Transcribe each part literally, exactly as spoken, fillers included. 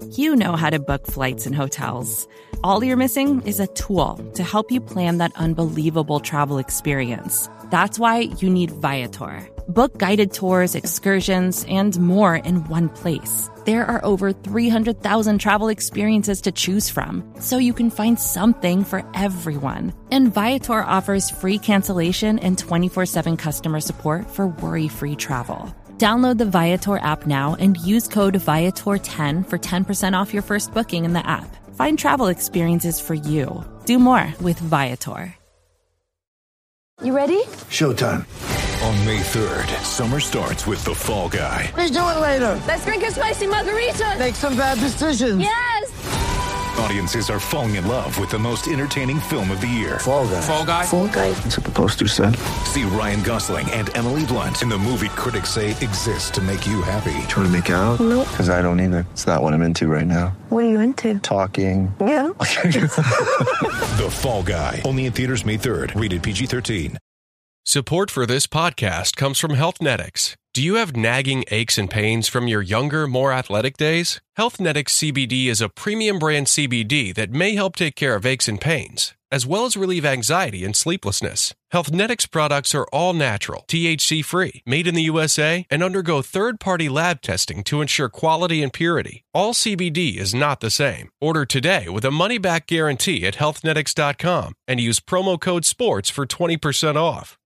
You know how to book flights and hotels. All you're missing is a tool to help you plan that unbelievable travel experience. That's why you need Viator. Book guided tours, excursions, and more in one place. There are over three hundred thousand travel experiences to choose from, so you can find something for everyone. And Viator offers free cancellation and twenty-four seven customer support for worry-free travel. Download the Viator app now and use code Viator ten for ten percent off your first booking in the app. Find travel experiences for you. Do more with Viator. You ready? Showtime. On May third, summer starts with The Fall Guy. Let's do it later. Let's drink a spicy margarita. Make some bad decisions. Yes! Audiences are falling in love with the most entertaining film of the year. Fall Guy. Fall Guy. Fall Guy. That's what the poster said. See Ryan Gosling and Emily Blunt in the movie critics say exists to make you happy. Trying to make it out? Nope. Because I don't either. It's not what I'm into right now. What are you into? Talking. Yeah. The Fall Guy. Only in theaters May third. Rated P G thirteen. Support for this podcast comes from Healthnetics. Do you have nagging aches and pains from your younger, more athletic days? Healthnetics C B D is a premium brand C B D that may help take care of aches and pains, as well as relieve anxiety and sleeplessness. Healthnetics products are all natural, T H C-free, made in the U S A, and undergo third-party lab testing to ensure quality and purity. All C B D is not the same. Order today with a money-back guarantee at healthnetics dot com and use promo code SPORTS for twenty percent off.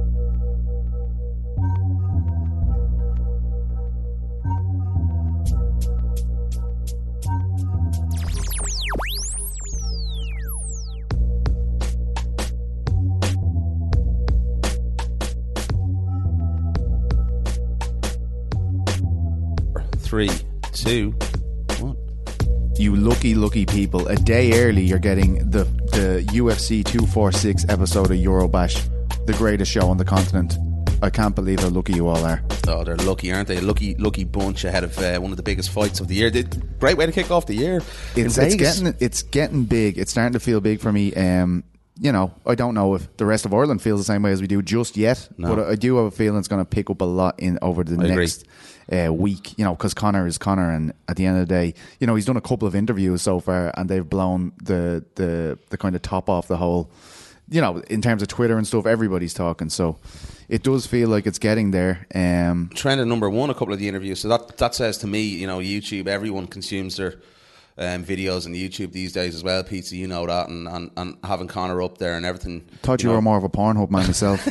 Three, two, one. You lucky, lucky people. A day early, you're getting the, the U F C two forty-six episode of Eurobash, the greatest show on the continent. I can't believe how lucky you all are. Oh, they're lucky, aren't they? A lucky, lucky bunch ahead of uh, one of the biggest fights of the year. They, great way to kick off the year. It's, it's getting it's getting big. It's starting to feel big for me. Um, you know, I don't know if the rest of Ireland feels the same way as we do just yet, no. but I do have a feeling it's going to pick up a lot in over the I next uh, week. You know, because Conor is Conor, and at the end of the day, you know, he's done a couple of interviews so far, and they've blown the the the kind of top off the whole. You know, in terms of Twitter and stuff, everybody's talking, so it does feel like it's getting there. Um, Trending number one, a couple of the interviews. So that that says to me, you know, YouTube, everyone consumes their um, videos on YouTube these days as well. Pizza, you know that, and, and, and having Conor up there and everything. Thought you, you know. were more of a Pornhub man myself.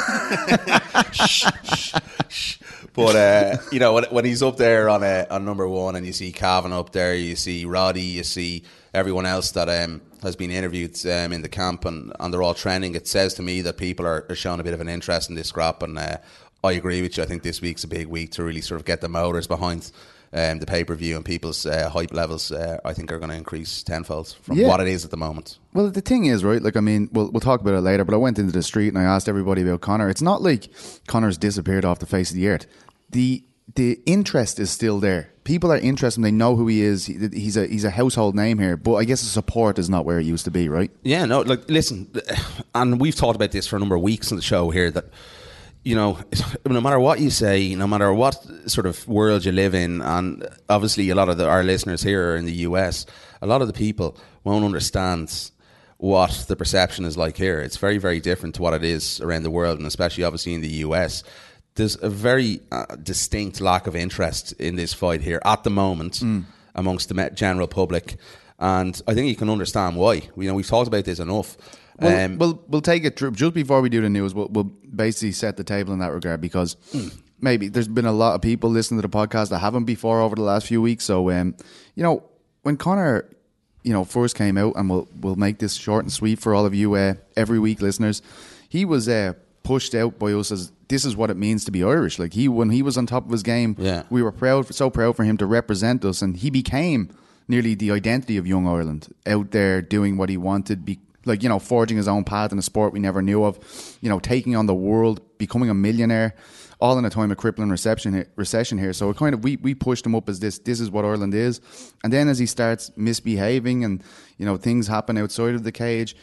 shh, shh, shh. But uh, you know, when, when he's up there on uh, on number one, and you see Cavan up there, you see Roddy, you see everyone else that um, has been interviewed um, in the camp, and, and they're all trending. It says to me that people are, are showing a bit of an interest in this scrap, and uh, I agree with you. I think this week's a big week to really sort of get the motors behind um, the pay-per-view, and people's uh, hype levels, uh, I think, are going to increase tenfold from yeah. what it is at the moment. Well, the thing is, right, like, I mean, we'll, we'll talk about it later, but I went into the street and I asked everybody about Conor. It's not like Conor's disappeared off the face of the earth. The the interest is still there. People are interested. They know who he is. He, he's a he's a household name here. But I guess the support is not where it used to be, right? Yeah, no, like, listen, and we've talked about this for a number of weeks on the show here, that, you know, no matter what you say, no matter what sort of world you live in, and obviously a lot of the, our listeners here are in the U S, a lot of the people won't understand what the perception is like here. It's very, very different to what it is around the world, and especially obviously in the U S. There's a very uh, distinct lack of interest in this fight here at the moment mm. amongst the general public, and I think you can understand why. You know, we've talked about this enough. Well, um, we'll, we'll take it just before we do the news. We'll, we'll basically set the table in that regard, because mm. maybe there's been a lot of people listening to the podcast that haven't before over the last few weeks. So, um, you know, when Conor, you know, first came out, and we'll we'll make this short and sweet for all of you uh, every week listeners, he was uh, pushed out by us as this is what it means to be Irish. Like, he, when he was on top of his game, yeah. we were proud, so proud for him to represent us, and he became nearly the identity of young Ireland, out there doing what he wanted, be, like, you know, forging his own path in a sport we never knew of, you know, taking on the world, becoming a millionaire, all in a time of crippling recession, recession here. So it kind of, we, we pushed him up as this, this is what Ireland is. And then as he starts misbehaving and, you know, things happen outside of the cage,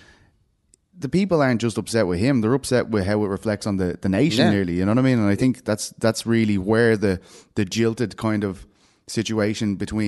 the people aren't just upset with him, they're upset with how it reflects on the, the nation yeah. nearly, you know what I mean? And I think that's that's really where the the jilted kind of situation between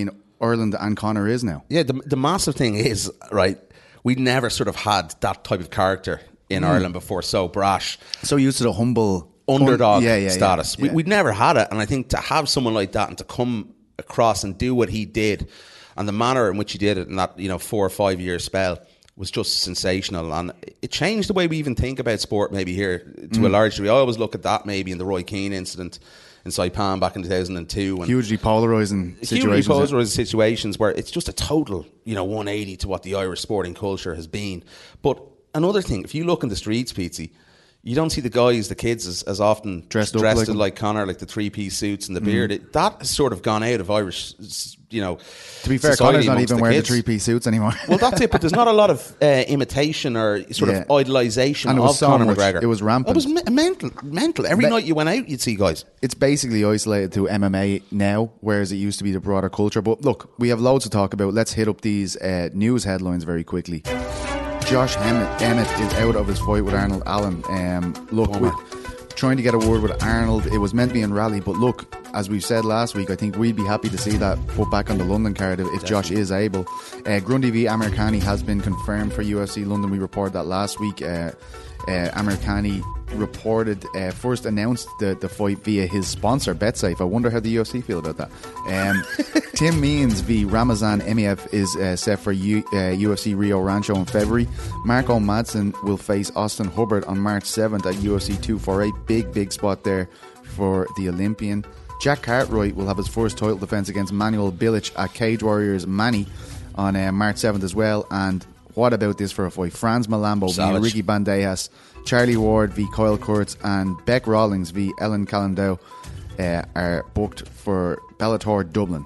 Ireland and Conor is now. Yeah, the, the massive thing is, right, we never sort of had that type of character in mm. Ireland before, so brash. So used to the humble... underdog un- yeah, yeah, status. Yeah, yeah. We, we'd never had it, and I think to have someone like that and to come across and do what he did, and the manner in which he did it in that, you know, four or five year spell was just sensational, and it changed the way we even think about sport maybe here to mm. a large degree. I always look at that maybe in the Roy Keane incident in Saipan back in two thousand two. And hugely polarising situations. Hugely polarising situations where it's just a total, you know, one eighty to what the Irish sporting culture has been. But another thing, if you look in the streets, Pete, you don't see the guys, the kids, as, as often dressed, dressed up like, like Conor, like the three-piece suits and the beard. Mm. It, that has sort of gone out of Irish, you know. To be fair, Conor's not even the wearing kids. the three-piece suits anymore. Well, that's it. But there's not a lot of uh, imitation or sort yeah. of idolisation of so Conor much, McGregor. It was rampant. It was me- mental. Mental. Every Me- night you went out, you'd see guys. It's basically isolated to M M A now, whereas it used to be the broader culture. But look, we have loads to talk about. Let's hit up these uh, news headlines very quickly. Josh Emmett, Emmett is out of his fight with Arnold Allen. Um, look, we, trying to get a word with Arnold. It was meant to be in Raleigh, but look, as we've said last week, I think we'd be happy to see that put back on the London card if, if Josh is able. Uh, Grundy v Amir Khani has been confirmed for U F C London. We reported that last week. Uh, uh, Amir Khani reported uh, first announced the, the fight via his sponsor BetSafe. I wonder how the U F C feel about that. Um, Tim Means v Ramazan Emiev is uh, set for U, uh, U F C Rio Rancho in February. Marco Madsen will face Austin Hubbard on March seventh at U F C two forty-eight. Big big spot there for the Olympian. Jack Cartwright will have his first title defense against Manuel Bilic at Cage Warriors Manny on uh, March seventh as well. And what about this for a fight? Franz Malambo v Ricky Bandejas, Charlie Ward v Kyle Kurtz, and Beck Rawlings v Ellen Calendau uh, are booked for Bellator Dublin.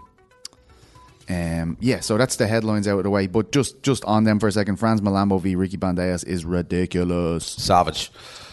Um, yeah, so that's the headlines out of the way. But just, just on them for a second, Franz Malambo v Ricky Bandejas is ridiculous. Savage.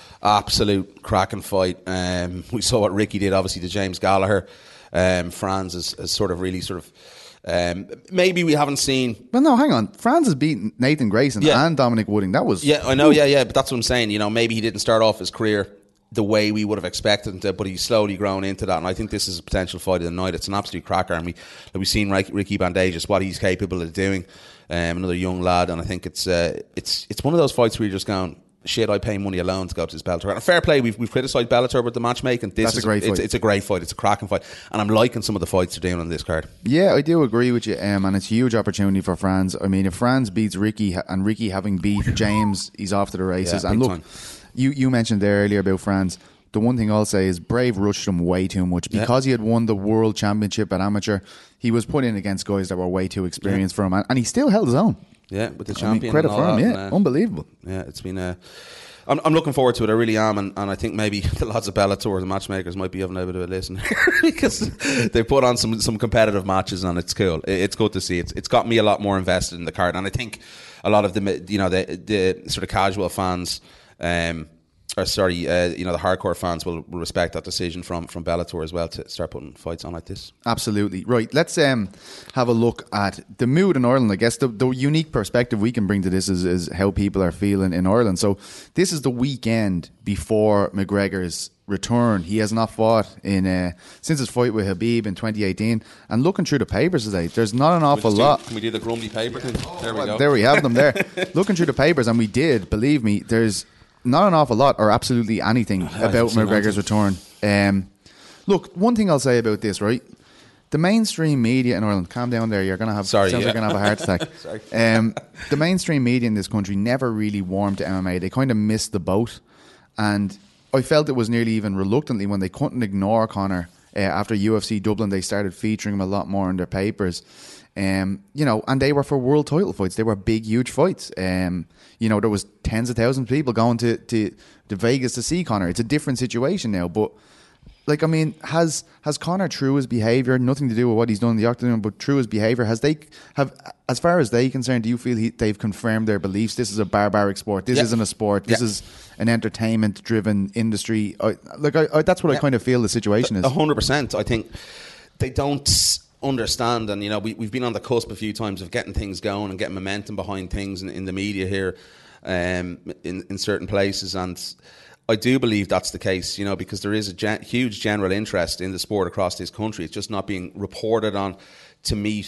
Absolute cracking fight. Um, we saw what Ricky did, obviously, to James Gallagher. Um, Franz is, is sort of really sort of... Um, maybe we haven't seen... Well, no, hang on. Franz has beaten Nathan Grayson yeah. and Dominic Wooding. That was... Yeah, I know, yeah, yeah. But that's what I'm saying. You know, maybe he didn't start off his career the way we would have expected him to, but he's slowly grown into that. And I think this is a potential fight of the night. It's an absolute cracker. And we, like we've seen Ricky Bandejas, what he's capable of doing. Um, another young lad. And I think it's uh, it's it's one of those fights where you're just going... Shit, I pay money alone to go to this Bellator. And fair play, we've, we've criticised Bellator with the matchmaking. This That's is a great it's, fight. It's a great fight. It's a cracking fight. And I'm liking some of the fights they're doing on this card. Yeah, I do agree with you. Um, and it's a huge opportunity for Franz. I mean, if Franz beats Ricky, and Ricky having beat James, he's off to the races. Yeah, and look, time. you, you mentioned there earlier about Franz. The one thing I'll say is Brave rushed him way too much. Because yeah. he had won the world championship at amateur, he was put in against guys that were way too experienced yeah. for him. And, and he still held his own. Yeah, with the champion. I mean, credit and for all him, that, yeah. and, uh, Unbelievable. Yeah, it's been a... I'm, I'm looking forward to it. I really am, and, and I think maybe the lads of Bellator, the matchmakers, might be having a bit of a listen because they put on some some competitive matches, and it's cool. It, it's good to see. It's it's got me a lot more invested in the card, and I think a lot of the you know the the sort of casual fans, um, or sorry, uh, you know the hardcore fans will, will respect that decision from from Bellator as well to start putting fights on like this. Absolutely right. Let's um have a look at the mood in Ireland. I guess the, the unique perspective we can bring to this is, is how people are feeling in Ireland. So this is the weekend before McGregor's return. He has not fought in uh, since his fight with Khabib in twenty eighteen. And looking through the papers today, there's not an awful do, lot. Can we do the Grumby paper thing? There we go. There we have them there. Looking through the papers, and we did, believe me, there's not an awful lot or absolutely anything oh, about McGregor's return. Um, look, one thing I'll say about this, right? The mainstream media in Ireland, calm down there, you're going to have, Sorry, sounds yeah. like you're going to have a heart attack. Sorry. Um, the mainstream media in this country never really warmed to M M A. They kind of missed the boat. And I felt it was nearly even reluctantly when they couldn't ignore Conor. Uh, after U F C Dublin, they started featuring him a lot more in their papers. Um, you know, and they were for world title fights. They were big, huge fights. Um, you know, there was tens of thousands of people going to, to, to Vegas to see Conor. It's a different situation now. But, like, I mean, has has Conor, through his behaviour, nothing to do with what he's done in the octagon, but through his behaviour, has they have, as far as they concerned, do you feel he, they've confirmed their beliefs? This is a barbaric sport. This yeah. isn't a sport. This yeah. is an entertainment-driven industry. I, like, I, I, that's what yeah. I kind of feel the situation is. A hundred percent. I think they don't understand, and you know we, we've been on the cusp a few times of getting things going and getting momentum behind things in, in the media here um, in, in certain places, and I do believe that's the case, you know, because there is a gen- huge general interest in the sport across this country. It's just not being reported on to meet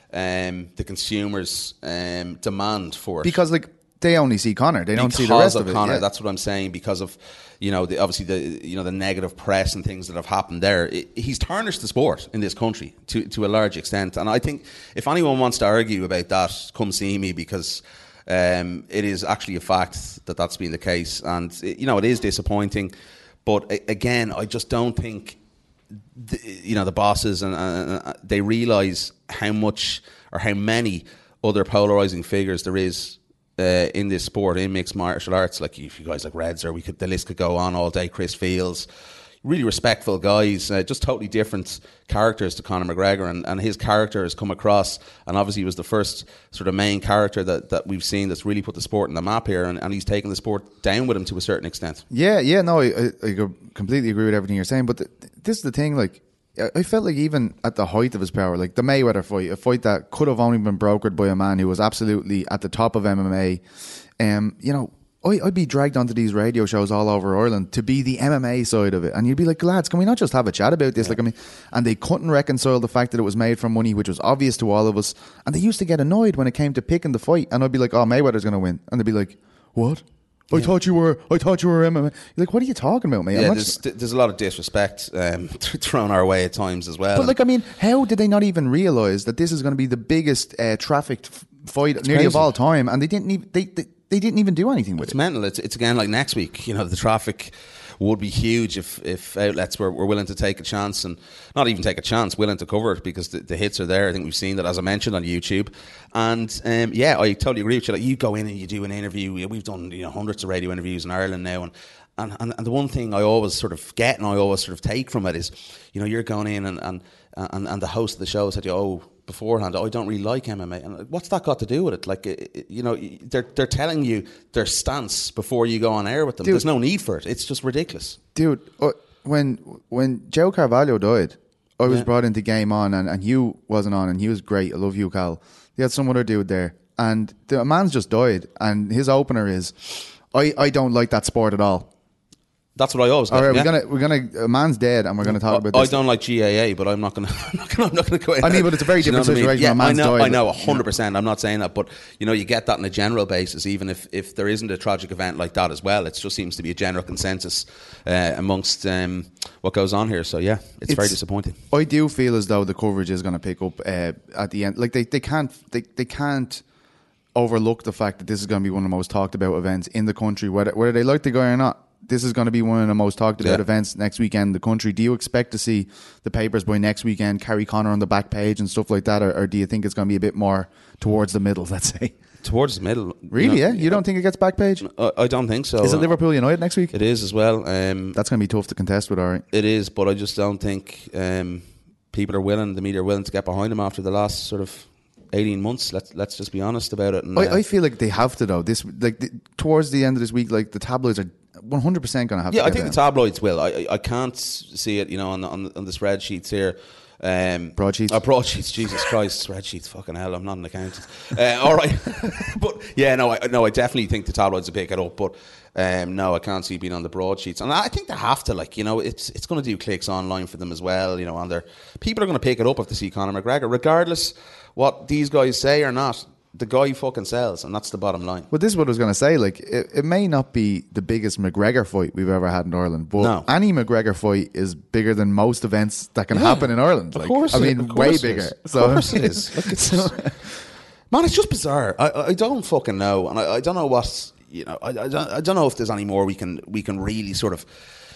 um, the consumers' um, demand for it. Because like they only see Conor, they don't because see the rest of, of, Conor, it. Yeah. That's what I'm saying. Because of, you know, the, obviously the you know the negative press and things that have happened there. It, he's tarnished the sport in this country to to a large extent. And I think if anyone wants to argue about that, come see me, because um, it is actually a fact that that's been the case. And it, you know, it is disappointing. But a, again, I just don't think the, you know the bosses and uh, they realise how much or how many other polarising figures there is Uh, in this sport, in mixed martial arts. Like you guys like Reds, or we could, the list could go on all day. Chris Fields, really respectful guys, uh, just totally different characters to Conor McGregor, and, and his character has come across, and obviously he was the first sort of main character that, that we've seen that's really put the sport in the map here, and, and he's taken the sport down with him to a certain extent. Yeah, yeah, no, I, I, I completely agree with everything you're saying, but the, this is the thing, like, I felt like even at the height of his power, like the Mayweather fight, a fight that could have only been brokered by a man who was absolutely at the top of M M A, um, you know, I, I'd be dragged onto these radio shows all over Ireland to be the M M A side of it. And you'd be like, lads, can we not just have a chat about this? Yeah. Like, I mean, and they couldn't reconcile the fact that it was made for money, which was obvious to all of us. And they used to get annoyed when it came to picking the fight. And I'd be like, oh, Mayweather's going to win. And they'd be like, what? I yeah. thought you were. I thought you were M M A. You're like, what are you talking about, mate? Yeah, there's, there's a lot of disrespect um, thrown our way at times as well. But like, I mean, how did they not even realise that this is going to be the biggest uh, trafficked f- fight it's nearly crazy. Of all time? And they didn't even they, they they didn't even do anything with it's it. It's mental. It's it's again like next week. You know, the traffic would be huge if, if outlets were, were willing to take a chance, and not even take a chance, willing to cover it, because the, the hits are there. I think we've seen that, as I mentioned, on YouTube. And um, yeah, I totally agree with you. Like, you go in and you do an interview. We've done, you know, hundreds of radio interviews in Ireland now, and and, and, and the one thing I always sort of get and I always sort of take from it is, you know, you're going in and and, and, and the host of the show said, oh, beforehand, oh, I don't really like M M A. And like, what's that got to do with it? Like, it, you know, they're they're telling you their stance before you go on air with them. Dude, there's no need for it. It's just ridiculous. Dude, uh, when when Joe Carvalho died, I was yeah. brought into Game On, and, and Hugh wasn't on, and he was great. I love Hugh, Cal. They had some other dude there, and the man's just died, and his opener is, I, I don't like that sport at all. That's what I always. All right, yeah. we're gonna we're gonna. A man's dead, and we're gonna talk about this. I don't like G A A, but I'm not gonna. I'm not gonna, I'm not gonna go in. I mean, but it's a very different situation. I mean? Yeah, when a man's I know. died, I know, a hundred percent. I'm not saying that, but you know, you get that on a general basis. Even if, if there isn't a tragic event like that as well, it just seems to be a general consensus uh, amongst um, what goes on here. So yeah, it's, it's very disappointing. I do feel as though the coverage is going to pick up uh, at the end. Like they, they can't they, they can't overlook the fact that this is going to be one of the most talked about events in the country, whether whether they like the guy or not. This is going to be one of the most talked about yeah. events next weekend in the country. Do you expect to see the papers by next weekend carry Conor on the back page and stuff like that, or, or do you think it's going to be a bit more towards the middle, let's say? Towards the middle. Really, you know, yeah? You don't think it gets back page? I, I don't think so. Is it Liverpool United next week? It is as well. Um, That's going to be tough to contest with, all right. It is, but I just don't think um, people are willing, the media are willing to get behind them after the last sort of eighteen months. Let's let's just be honest about it. And, I, uh, I feel like they have to, though. This like the, towards the end of this week, like the tabloids are one hundred percent going to have yeah, to. Yeah, I think down. the tabloids will. I I can't see it, you know, on on, on the spreadsheets here. Um, broadsheets. Oh, broadsheets. Jesus Christ, spreadsheets. Fucking hell, I'm not an accountant. Uh, all right, but yeah, no, I no, I definitely think the tabloids will pick it up. But um, no, I can't see it being on the broadsheets, and I think they have to. Like, you know, it's it's going to do clicks online for them as well. You know, on their people are going to pick it up if they see Conor McGregor, regardless what these guys say or not. The guy fucking sells, and that's the bottom line. Well, this is what I was going to say. Like, it, it may not be the biggest McGregor fight we've ever had in Ireland, but no. any McGregor fight is bigger than most events that can yeah, happen in Ireland. Like, of course, I mean, of way course bigger. Of so, course it is. Look, it's so, man, it's just bizarre. I, I don't fucking know, and I, I don't know what you know. I, I, don't, I don't know if there's any more we can we can really sort of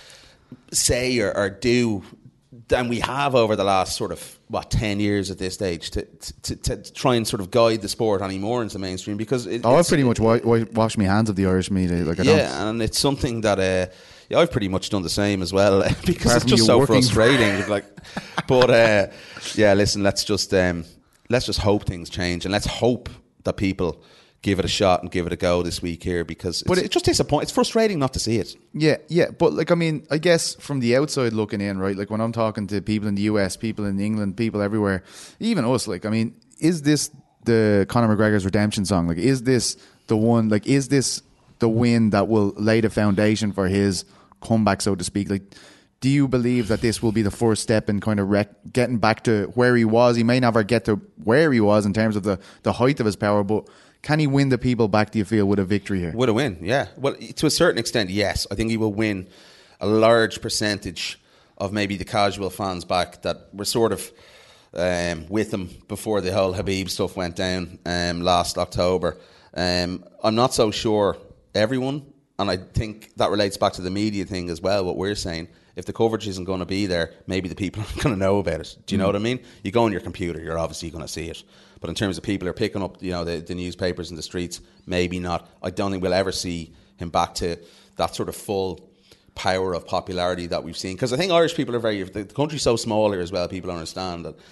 say or, or do than we have over the last sort of what ten years at this stage to to, to, to try and sort of guide the sport anymore into mainstream, because it, oh, I've pretty much wa- wa- washed my hands of the Irish media. Like I yeah, don't. and it's something that uh, yeah, I've pretty much done the same as well because Apart it's just so frustrating. like, but uh, yeah, listen, let's just um, let's just hope things change, and let's hope that people give it a shot and give it a go this week here, because it's, but it, it's just disappointing. It's frustrating not to see it. Yeah, yeah. But like, I mean, I guess from the outside looking in, right? Like when I'm talking to people in the U S, people in England, people everywhere, even us, like, I mean, is this the Conor McGregor's redemption song? Like, is this the one, like, is this the win that will lay the foundation for his comeback, so to speak? Like, do you believe that this will be the first step in kind of rec- getting back to where he was? He may never get to where he was in terms of the, the height of his power, but can he win the people back, do you feel, with a victory here? With a win, yeah. Well, to a certain extent, yes. I think he will win a large percentage of maybe the casual fans back that were sort of um, with him before the whole Khabib stuff went down um, last October. Um, I'm not so sure everyone, and I think that relates back to the media thing as well, what we're saying. If the coverage isn't going to be there, maybe the people aren't going to know about it. Do you know mm. what I mean? You go on your computer, you're obviously going to see it. But in terms of people who are picking up, you know, the, the newspapers in the streets, maybe not. I don't think we'll ever see him back to that sort of full power of popularity that we've seen. Because I think Irish people are very... The country's so small here as well, people understand that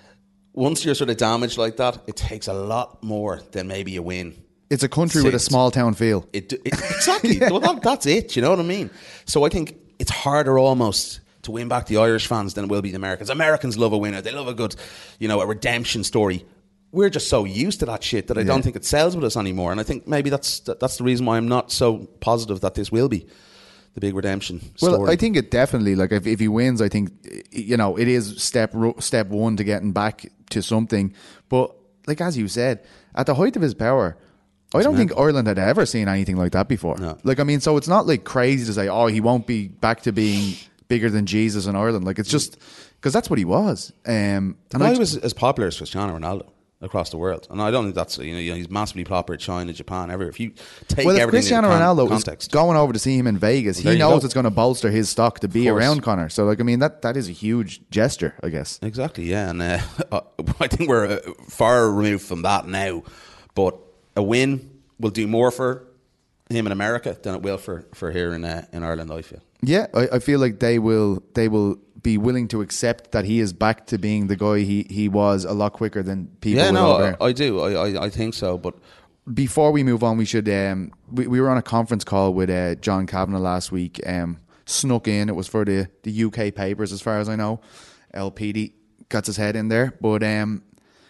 once you're sort of damaged like that, it takes a lot more than maybe a win. It's a country with a small town feel. It, it, exactly. yeah. Well, that, that's it, you know what I mean? So I think it's harder almost to win back the Irish fans than it will be the Americans. Americans love a winner. They love a good, you know, a redemption story. We're just so used to that shit that I yeah. don't think it sells with us anymore. And I think maybe that's that's the reason why I'm not so positive that this will be the big redemption story. Well, I think it definitely, like if, if he wins, I think, you know, it is step step one to getting back to something. But like as you said, at the height of his power, I don't think Ireland had ever seen anything like that before. No. Like, I mean, so it's not like crazy to say, oh, he won't be back to being bigger than Jesus in Ireland. Like, it's just because that's what he was. Um, and I was as popular as Cristiano Ronaldo across the world, and I don't think that's, you know, you know he's massively popular in China, Japan, everywhere. If you take well, if everything Cristiano in Ronaldo context, was going over to see him in Vegas, well, he knows it's going to bolster his stock to be around Conor. So, like, I mean, that that is a huge gesture, I guess. Exactly, yeah, and uh, I think we're uh, far removed from that now, but a win will do more for him in America than it will for, for here in uh, in Ireland, I feel. Yeah, I, I feel like they will they will be willing to accept that he is back to being the guy he, he was a lot quicker than people yeah, will no, over. I, I do. I, I, I think so. But before we move on, we should... Um, we, we were on a conference call with uh, John Kavanagh last week. Um, snuck in. It was for the, the U K papers, as far as I know. L P D got his head in there. But... Um,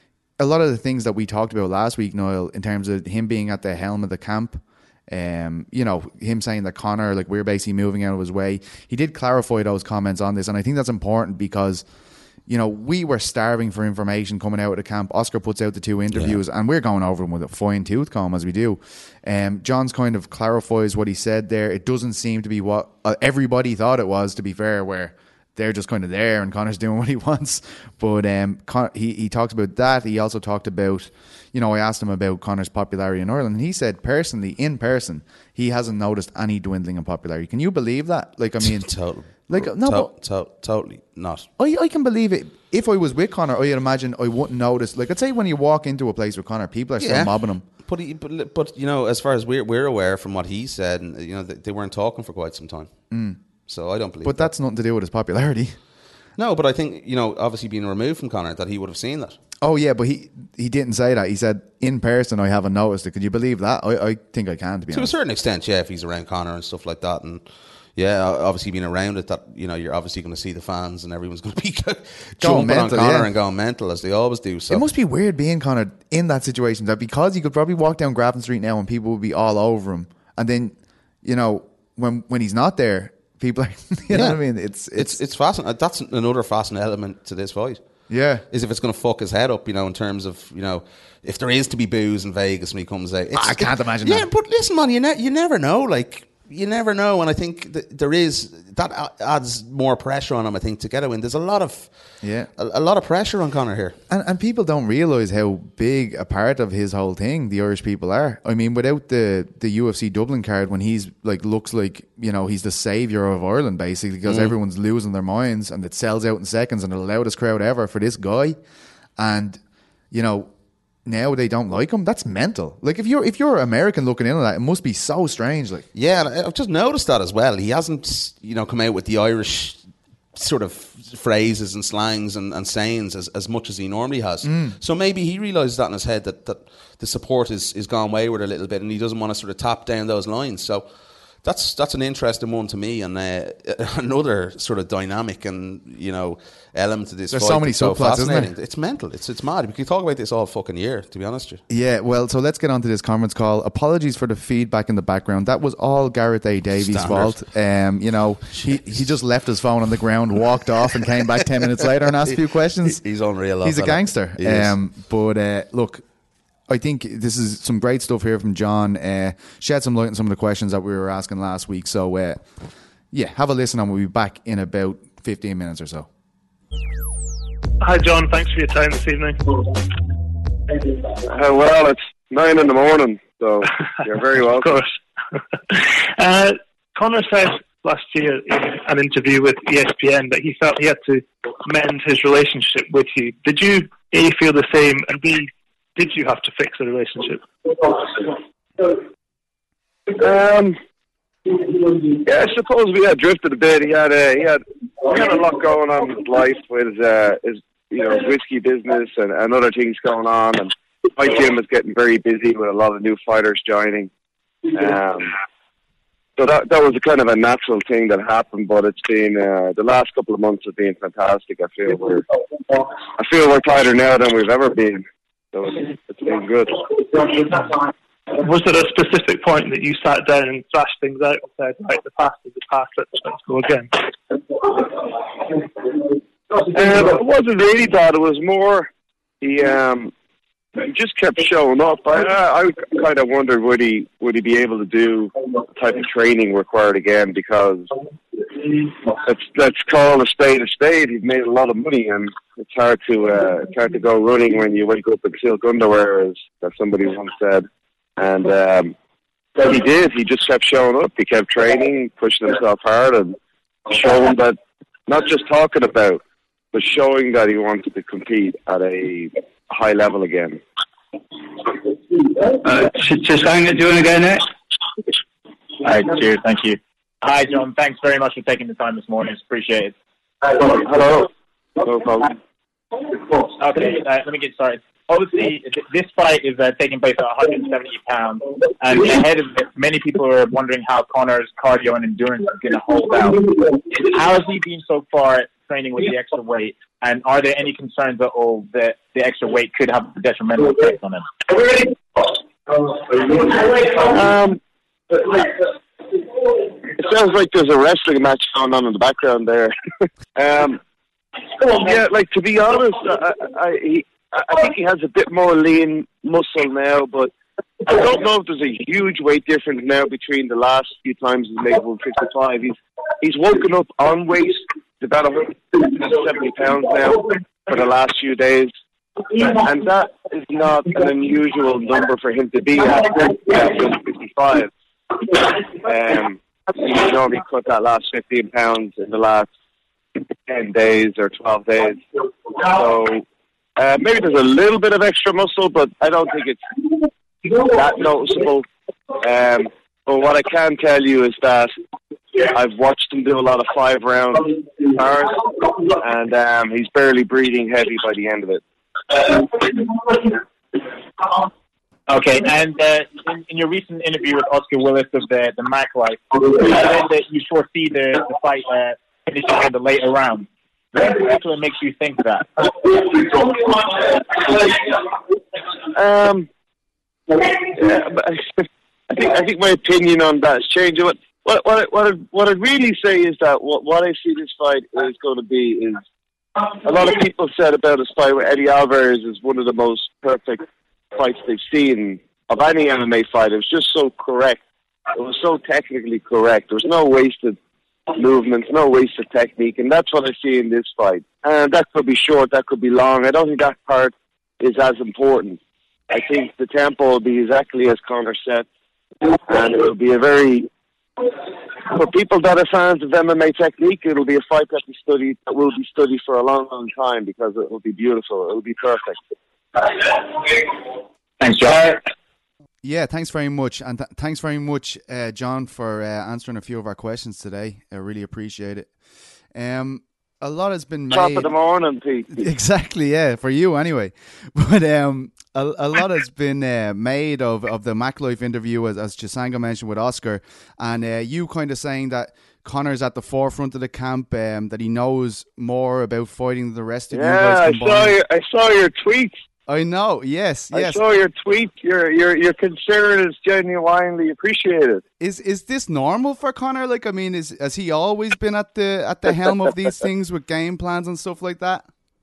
a lot of the things that we talked about last week, Niall, in terms of him being at the helm of the camp, um, you know, him saying that Conor, like, we're basically moving out of his way. He did clarify those comments on this, and I think that's important because, you know, we were starving for information coming out of the camp. Oscar puts out the two interviews, yeah. and we're going over them with a fine tooth comb as we do. Um, John's kind of clarifies what he said there. It doesn't seem to be what uh, everybody thought it was, to be fair, where they're just kind of there and Conor's doing what he wants. But um, Con- he, he talks about that. He also talked about, you know, I asked him about Conor's popularity in Ireland, and he said personally, in person, he hasn't noticed any dwindling in popularity. Can you believe that? Like, I mean... Totally. Like, no, to- but to- totally not. I, I can believe it. If I was with Conor, I'd imagine I wouldn't notice. Like, I'd say when you walk into a place with Conor, people are still Yeah. mobbing him. But, he, but, but, you know, as far as we're, we're aware from what he said, and you know, they, they weren't talking for quite some time. Mm. So I don't believe But that. that's nothing to do with his popularity. No, but I think, you know, obviously being removed from Conor, that he would have seen that. Oh, yeah, but he he didn't say that. He said, in person, I haven't noticed it. Could you believe that? I, I think I can, to be to honest. To a certain extent, yeah, if he's around Conor and stuff like that. And, yeah, obviously being around it, that, you know, you're obviously going to see the fans and everyone's going to be jumping mental, on Conor yeah. and going mental, as they always do. So it must be weird being Conor in that situation, that because he could probably walk down Grafton Street now and people would be all over him. And then, you know, when when he's not there, people are, you yeah. know what I mean? It's it's it's, it's fascinating. That's another fascinating element to this fight. Yeah. Is if it's going to fuck his head up, you know, in terms of, you know, if there is to be booze in Vegas when he comes out. I can't it, imagine yeah, that. but listen, man, you, ne- you never know. Like, you never know. And I think that there is, that adds more pressure on him, I think, to get a win. There's a lot of, yeah, a, a lot of pressure on Conor here. And, and people don't realise how big a part of his whole thing the Irish people are. I mean, without the, the U F C Dublin card, when he's like, looks like, you know, he's the saviour of Ireland, basically, because mm. everyone's losing their minds and it sells out in seconds and the loudest crowd ever for this guy. And, you know, now they don't like him. That's mental. Like, if you're if you're American looking into that, it must be so strange. Like, yeah, I've just noticed that as well. He hasn't, you know, come out with the Irish sort of phrases and slangs and, and sayings as, as much as he normally has. Mm. So maybe he realises that in his head, that, that the support is, is gone wayward a little bit, and he doesn't want to sort of tap down those lines. So That's that's an interesting one to me, and uh, another sort of dynamic and you know element to this. There's fight so many that's so subplots, isn't fascinating. there? It's mental. It's it's mad. We could talk about this all fucking year, to be honest with you. Yeah, well, so let's get on to this conference call. Apologies for the feedback in the background. That was all Gareth A. Davies' Standard. fault. Um, you know, he, he just left his phone on the ground, walked off, and came back ten minutes later and asked a few questions. He's unreal. He's a fella. gangster. He is. Um, but uh, look, I think this is some great stuff here from John. Uh, shed some light on some of the questions that we were asking last week. So, uh, yeah, have a listen and we'll be back in about fifteen minutes or so. Hi, John. Thanks for your time this evening. Uh, well, it's nine in the morning, so you're very welcome. Of course. uh, Conor said last year in an interview with E S P N that he felt he had to mend his relationship with you. Did you A, feel the same, and B, did you have to fix the relationship? Um, yeah, I suppose we had drifted a bit. He had a he had he had a lot going on in his life with his, uh, his you know his whiskey business and, and other things going on, and my gym was getting very busy with a lot of new fighters joining. Um, so that that was a kind of a natural thing that happened. But it's been uh, the last couple of months have been fantastic. I feel we're I feel we're tighter now than we've ever been. So it's, it's been good. Was there a specific point that you sat down and thrashed things out and said, right, the past is the past, let's, let's go again? Um, it wasn't really that. It was more he um, he just kept showing up. I, I, I kind of wondered would he would he be able to do the type of training required again, because let's let's call a spade a spade. He's made a lot of money, and it's hard to uh, it's hard to go running when you wake up in silk underwear, as, as somebody once said. And um, but he did. He just kept showing up. He kept training, pushing himself hard, and showing that, not just talking about, but showing that he wanted to compete at a high level again. Uh, just saying it, doing again next. Hi, cheers, thank you. Hi, John. Thanks very much for taking the time this morning. It's appreciated. Hello. Hello. No problem. Okay, uh, let me get started. Obviously, this fight is uh, taking place at one hundred seventy pounds, and ahead of it, many people are wondering how Conor's cardio and endurance is going to hold out. How has he been so far training with the extra weight, and are there any concerns at all that the extra weight could have a detrimental effect on him? Um, it sounds like there's a wrestling match going on in the background there. um, yeah, like, to be honest, I, I, he, I think he has a bit more lean muscle now, but I don't know if there's a huge weight difference now between the last few times he's made one fifty-five. He's he's woken up on weight to about one hundred seventy pounds now for the last few days, and that is not an unusual number for him to be at one fifty-five. Um, he's normally cut that last fifteen pounds in the last ten days or twelve days. So Uh, maybe there's a little bit of extra muscle, but I don't think it's that noticeable. Um, but what I can tell you is that I've watched him do a lot of five-round bars, and um, he's barely breathing heavy by the end of it. Okay, and uh, in, in your recent interview with Oscar Willis of the, the Mac Life, you said that you foresee the, the fight uh, finishing in the later round. What makes you think that? Um, yeah, but I think I think my opinion on that is changing. What what what I, what, I, what I'd really say is that what what I see this fight is going to be is a lot of people said about this fight with Eddie Alvarez is one of the most perfect fights they've seen of any M M A fight. It was just so correct. It was so technically correct. There was no wasted movements, no wasted technique, and that's what I see in this fight. And that could be short, that could be long. I don't think that part is as important. I think the tempo will be exactly as Conor said, and it will be a very, for people that are fans of M M A technique, it'll be a fight that we study, that will be studied for a long, long time, because it will be beautiful. It will be perfect. Thanks, John. Yeah, thanks very much. And th- thanks very much, uh, John, for uh, answering a few of our questions today. I really appreciate it. Um, a lot has been made. Top of the morning, Pete. Exactly, yeah, for you anyway. But um, a, a lot has been uh, made of, of the MacLife interview, as, as Chisango mentioned with Oscar, and uh, you kind of saying that Conor's at the forefront of the camp, um, that he knows more about fighting than the rest of yeah, you guys I combined. saw your, I saw your tweet. I know, yes, yes. I saw your tweet. Your your your concern is genuinely appreciated. Is is this normal for Conor? Like, I mean, is has he always been at the at the helm of these things with game plans and stuff like that?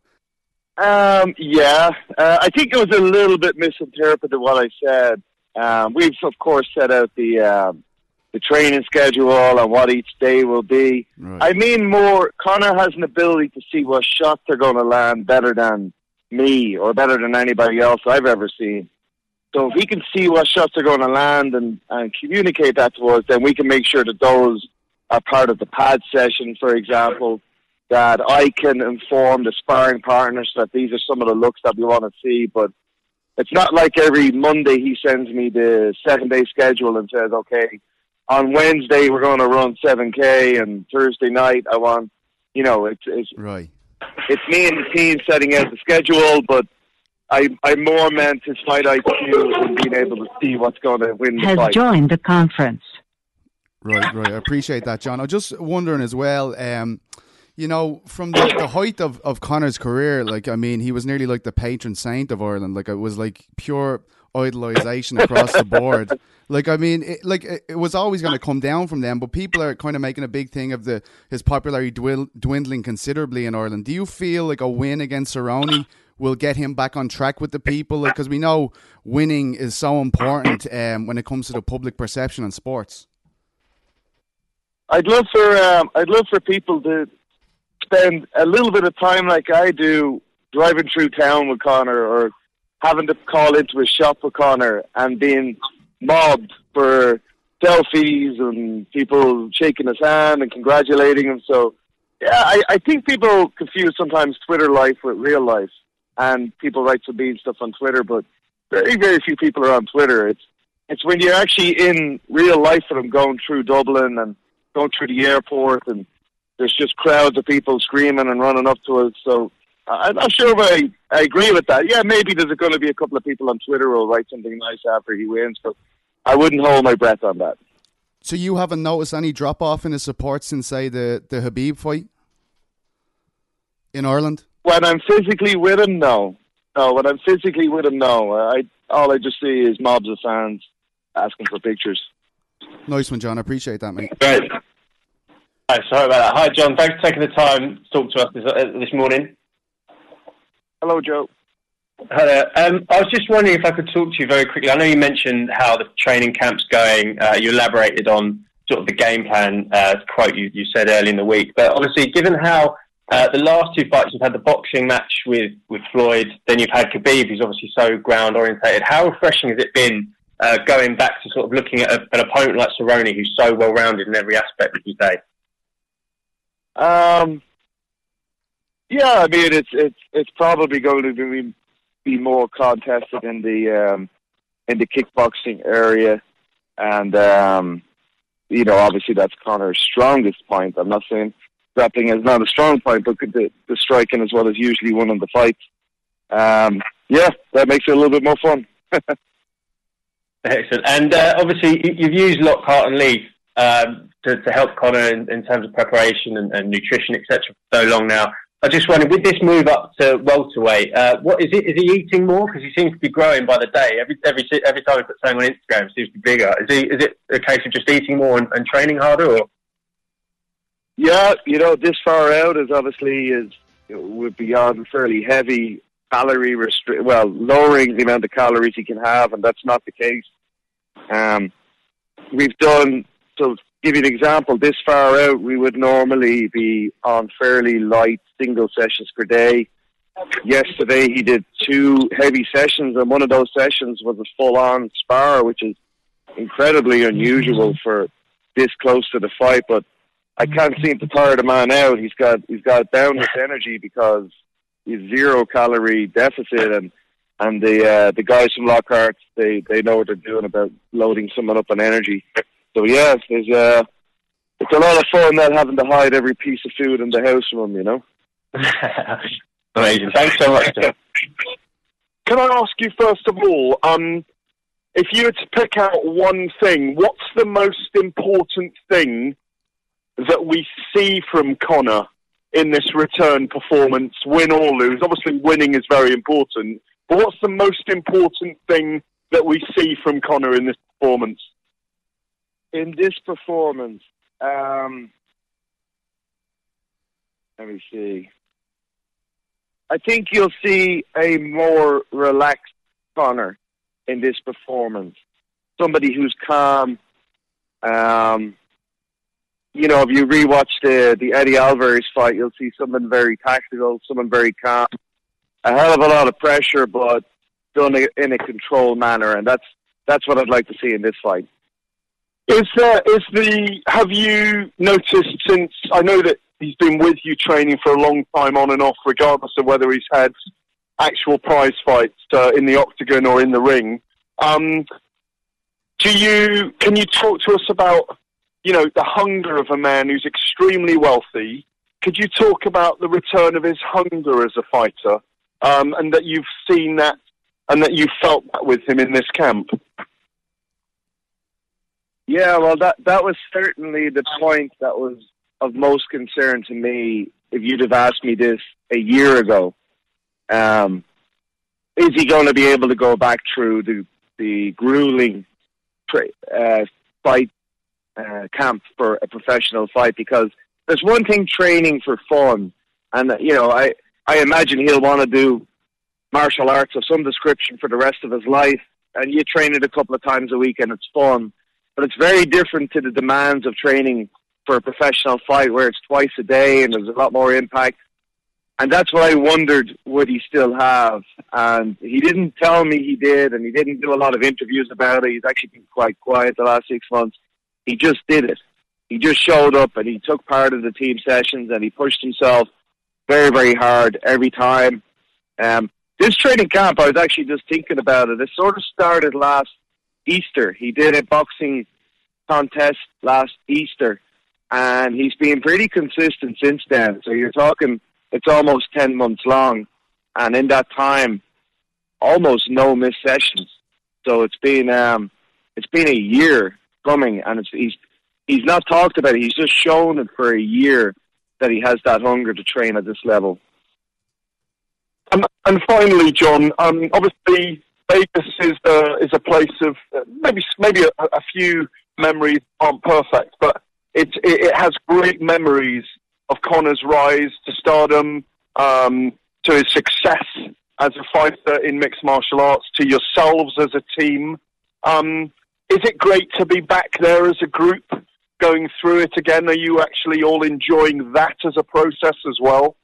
Um, yeah, uh, I think it was a little bit misinterpreted what I said. Um, we've of course set out the um, the training schedule and what each day will be. Right. I mean, more Conor has an ability to see what shots are going to land better than me or better than anybody else I've ever seen. So if he can see what shots are going to land and, and communicate that to us, then we can make sure that those are part of the pad session, for example, that I can inform the sparring partners that these are some of the looks that we want to see. But it's not like every Monday he sends me the seven-day schedule and says, okay, on Wednesday we're going to run seven K and Thursday night I want, you know, it's... it's right. It's me and the team setting out the schedule, but I I more meant his fight I Q and being able to see what's going to win the Has fight. joined the conference. Right, right. I appreciate that, John. I'm just wondering as well, um, you know, from the, the height of, of Conor's career, like, I mean, he was nearly like the patron saint of Ireland. Like, it was like pure idolization across the board. Like, I mean, it, like it, it was always going to come down from them, but people are kind of making a big thing of the his popularity dwil- dwindling considerably in Ireland. Do you feel like a win against Cerrone will get him back on track with the people? Like, because we know winning is so important um, when it comes to the public perception in sports. I'd love for um, I'd love for people to spend a little bit of time like I do driving through town with Conor or having to call into a shop with Conor and being mobbed for selfies and people shaking his hand and congratulating him. So, yeah, I, I think people confuse sometimes Twitter life with real life. And people write some mean stuff on Twitter, but very, very few people are on Twitter. It's it's when you're actually in real life with them going through Dublin and going through the airport and there's just crowds of people screaming and running up to us. So I'm not sure if I, I agree with that. Yeah, maybe there's going to be a couple of people on Twitter who will write something nice after he wins, but I wouldn't hold my breath on that. So you haven't noticed any drop-off in his support since, say, the, the Khabib fight in Ireland? When I'm physically with him, no. No, when I'm physically with him, no. I All I just see is mobs of fans asking for pictures. Nice one, John. I appreciate that, mate. Great. Hi, sorry about that. Hi, John. Thanks for taking the time to talk to us this, uh, this morning. Hello, Joe. Hi there. Um, I was just wondering if I could talk to you very quickly. I know you mentioned how the training camp's going. Uh, you elaborated on sort of the game plan, uh, quote you, you said early in the week. But obviously, given how uh, the last two fights, you've had the boxing match with, with Floyd, then you've had Khabib, who's obviously so ground-orientated. How refreshing has it been uh, going back to sort of looking at a, an opponent like Cerrone, who's so well-rounded in every aspect, would you say? Um, yeah, I mean, it's it's it's probably going to be be more contested in the um, in the kickboxing area, and um, you know, obviously that's Conor's strongest point. I'm not saying grappling is not a strong point, but the, the striking as well is usually one of the fights. Um, yeah, that makes it a little bit more fun. Excellent, and uh, obviously you've used Lockhart and Leaf um, to, to help Conor in, in terms of preparation and, and nutrition, et cetera, for so long now. I just wondered, with this move up to welterweight, uh, what is it? Is he eating more? Because he seems to be growing by the day. Every every every time he puts something on Instagram, he seems to be bigger. Is he? Is it a case of just eating more and, and training harder? Or? Yeah, you know, this far out is obviously is would be on fairly heavy calorie restrict. Well, lowering the amount of calories he can have, and that's not the case. Um, we've done so. Give you an example, this far out, we would normally be on fairly light single sessions per day. Yesterday, he did two heavy sessions, and one of those sessions was a full-on spar, which is incredibly unusual for this close to the fight. But I can't seem to tire the man out. He's got he's got boundless energy because he's zero calorie deficit, and and the uh, the guys from Lockhart, they they know what they're doing about loading someone up on energy. So yes, there's uh, it's a lot of fun not having to hide every piece of food in the house from him, you know. Amazing. Thanks so much, John. Can I ask you first of all, um, if you had to pick out one thing, what's the most important thing that we see from Conor in this return performance, win or lose? Obviously, winning is very important, but what's the most important thing that we see from Conor in this performance? In this performance, um, let me see. I think you'll see a more relaxed Conor in this performance. Somebody who's calm. Um, you know, if you rewatch the, the Eddie Alvarez fight, you'll see someone very tactical, someone very calm. A hell of a lot of pressure, but done in a controlled manner, and that's that's what I'd like to see in this fight. Is there, is the, have you noticed since, I know that he's been with you training for a long time on and off, regardless of whether he's had actual prize fights uh, in the octagon or in the ring. Um, do you, can you talk to us about, you know, the hunger of a man who's extremely wealthy? Could you talk about the return of his hunger as a fighter, um, and that you've seen that and that you felt that with him in this camp? Yeah, well, that that was certainly the point that was of most concern to me if you'd have asked me this a year ago. Um, is he going to be able to go back through the, the grueling tra- uh, fight uh, camp for a professional fight? Because there's one thing training for fun, and, you know, I, I imagine he'll want to do martial arts of some description for the rest of his life, and you train it a couple of times a week and it's fun. But it's very different to the demands of training for a professional fight where it's twice a day and there's a lot more impact. And that's what I wondered, would he still have? And he didn't tell me he did, and he didn't do a lot of interviews about it. He's actually been quite quiet the last six months. He just did it. He just showed up and he took part of the team sessions and he pushed himself very, very hard every time. Um, this training camp, I was actually just thinking about it. It sort of started last Easter. He did a boxing contest last Easter, and he's been pretty consistent since then. So you're talking, it's almost ten months long, and in that time, almost no missed sessions. So it's been um, it's been a year coming, and it's, he's he's not talked about it. He's just shown it for a year that he has that hunger to train at this level. And, and finally, John, um, obviously Vegas is uh, is a place of uh, maybe maybe a, a few memories aren't perfect, but it, it it has great memories of Conor's rise to stardom, um, to his success as a fighter in mixed martial arts, to yourselves as a team. Um, is it great to be back there as a group, going through it again? Are you actually all enjoying that as a process as well?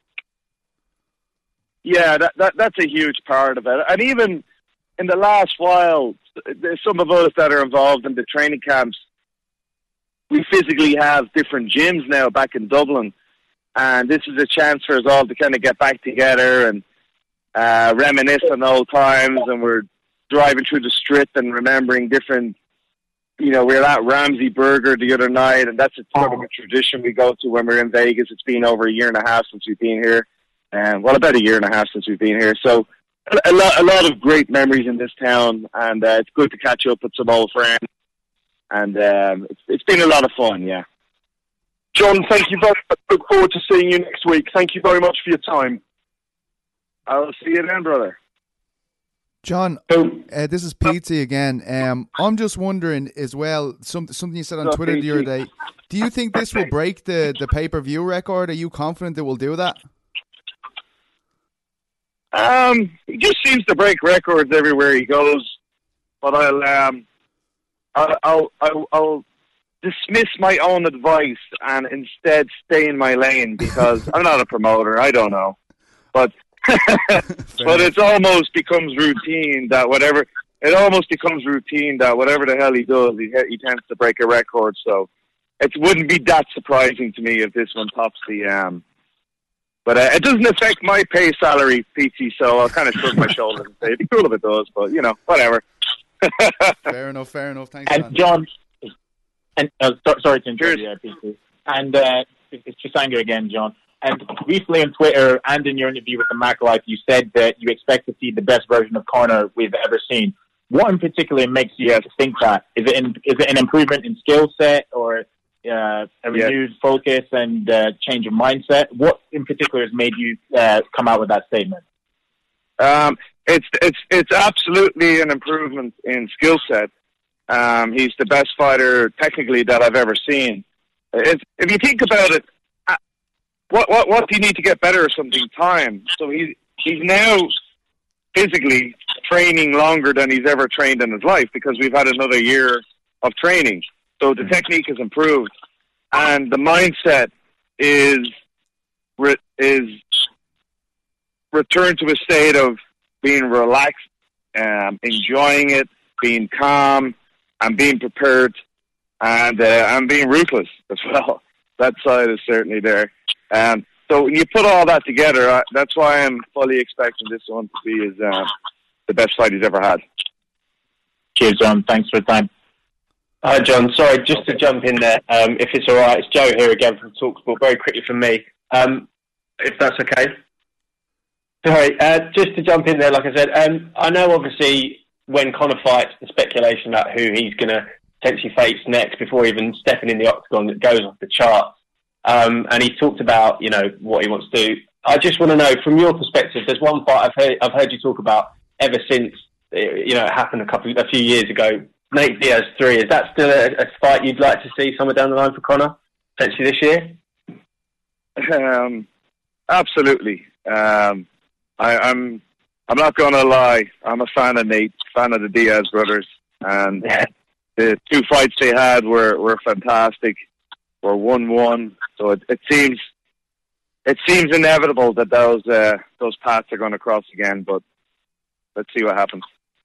Yeah, that, that that's a huge part of it. And even in the last while, there's some of us that are involved in the training camps, we physically have different gyms now back in Dublin. And this is a chance for us all to kind of get back together and uh, reminisce on old times. And we're driving through the strip and remembering different, you know, we were at Ramsey Burger the other night, and that's a sort of a tradition we go to when we're in Vegas. It's been over a year and a half since we've been here. Um, well, about a year and a half since we've been here. So a, a, lot, a lot of great memories in this town, and uh, it's good to catch up with some old friends. And um, it's, it's been a lot of fun, yeah. John, thank you very much. Look forward to seeing you next week. Thank you very much for your time. I'll see you then, brother. John, uh, this is Pizzi again. Um, I'm just wondering as well, some, something you said on Twitter the other day. Do you think this will break the, the pay-per-view record? Are you confident it will do that? Um, he just seems to break records everywhere he goes. But I'll, um, I'll, I'll, I'll, I'll dismiss my own advice and instead stay in my lane because I'm not a promoter. I don't know, but but it almost becomes routine that whatever it almost becomes routine that whatever the hell he does, he he tends to break a record. So it wouldn't be that surprising to me if this one tops the um. But uh, it doesn't affect my pay salary, P T, so I'll kind of shrug my shoulders and say it'd be cool if it does, but, you know, whatever. Fair enough, fair enough. Thanks, and John. John, and uh, so, sorry to interrupt you, P T. And uh, it's Chisanga again, John. And recently on Twitter and in your interview with the Mac Life, you said that you expect to see the best version of Conor we've ever seen. What in particular makes you yes. think that? Is it, in, is it an improvement in skill set or uh, a renewed yes. focus and uh, change of mindset? What in particular has made you uh, come out with that statement? Um, it's it's it's absolutely an improvement in skill set. Um, he's the best fighter technically that I've ever seen. It's, if you think about it, what what what do you need to get better or something? Time. So he's he's now physically training longer than he's ever trained in his life because we've had another year of training. So the technique has improved, and the mindset is is returned to a state of being relaxed, um, enjoying it, being calm, and being prepared, and uh, and being ruthless as well. That side is certainly there. Um, so when you put all that together, uh, that's why I'm fully expecting this one to be his, uh, the best fight he's ever had. Cheers, John. Thanks for the time. Hi, John. Sorry, just to jump in there, um, if it's all right, it's Joe here again from TalkSport. Very quickly from me, um, if that's okay. Sorry, uh, just to jump in there, like I said, um, I know obviously when Conor fights, the speculation about who he's going to potentially face next before even stepping in the octagon that goes off the charts. Um, and he talked about, you know, what he wants to do. I just want to know, from your perspective, there's one fight I've heard, I've heard you talk about ever since, you know, it happened a couple, a few years ago. Nate Diaz three. Is that still a, a fight you'd like to see somewhere down the line for Conor, potentially this year? Um, absolutely. Um, I, I'm. I'm not going to lie. I'm a fan of Nate, fan of the Diaz brothers, and yeah. the two fights they had were, were fantastic. Were one-one, so it, it seems it seems inevitable that those uh, those paths are going to cross again. But let's see what happens.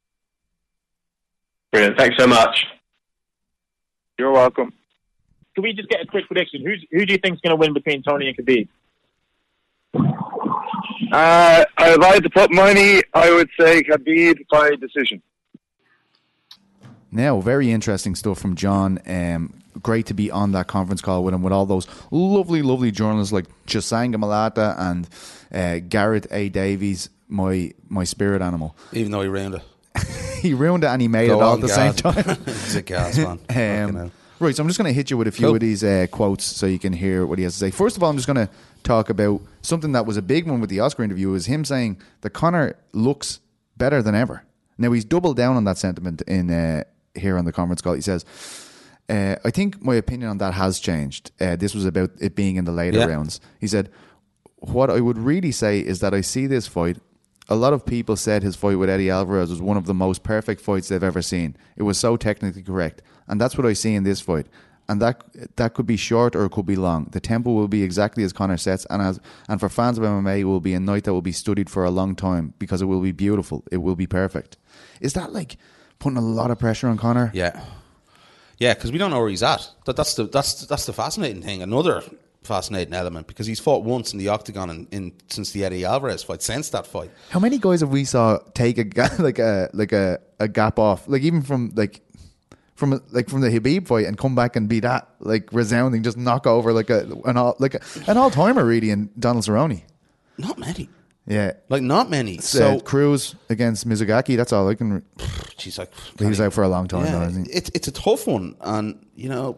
Brilliant. Thanks so much. You're welcome. Can we just get a quick prediction? Who's, who do you think is going to win between Tony and Khabib? Uh, if I had to put money, I would say Khabib by decision. Now, very interesting stuff from John. Um, great to be on that conference call with him, with all those lovely, lovely journalists like Chisanga Malata and uh, Garrett A. Davies, my my spirit animal. Even though he ruined it. He ruined it and he made Go it all on, at the Gaz. same time. He's a gas man. um, right, so I'm just going to hit you with a few Cool. of these uh, quotes so you can hear what he has to say. First of all, I'm just going to talk about something that was a big one with the Oscar interview, is him saying that Conor looks better than ever. Now, he's doubled down on that sentiment in uh, here on the conference call. He says, uh, I think my opinion on that has changed. Uh, this was about it being in the later Yeah. rounds. He said, what I would really say is that I see this fight. A lot of people said his fight with Eddie Alvarez was one of the most perfect fights they've ever seen. It was so technically correct. And that's what I see in this fight. And that that could be short or it could be long. The tempo will be exactly as Conor sets. And as and for fans of M M A, it will be a night that will be studied for a long time because it will be beautiful. It will be perfect. Is that like putting a lot of pressure on Conor? Yeah. Yeah, because we don't know where he's at. That, that's the that's that's the fascinating thing. Another fascinating element, because he's fought once in the octagon in, in since the Eddie Alvarez fight, since that fight. How many guys have we saw take a ga- like a like a, a gap off, like even from like from like from the Khabib fight, and come back and be that like resounding, just knock over like a an all like a, an all timer really in Donald Cerrone? Not many. Yeah, like not many. So So Cruz against Mizugaki, that's all I can. Re- She's like he was out for a long time. Yeah, though, isn't he? it's it's a tough one, and you know,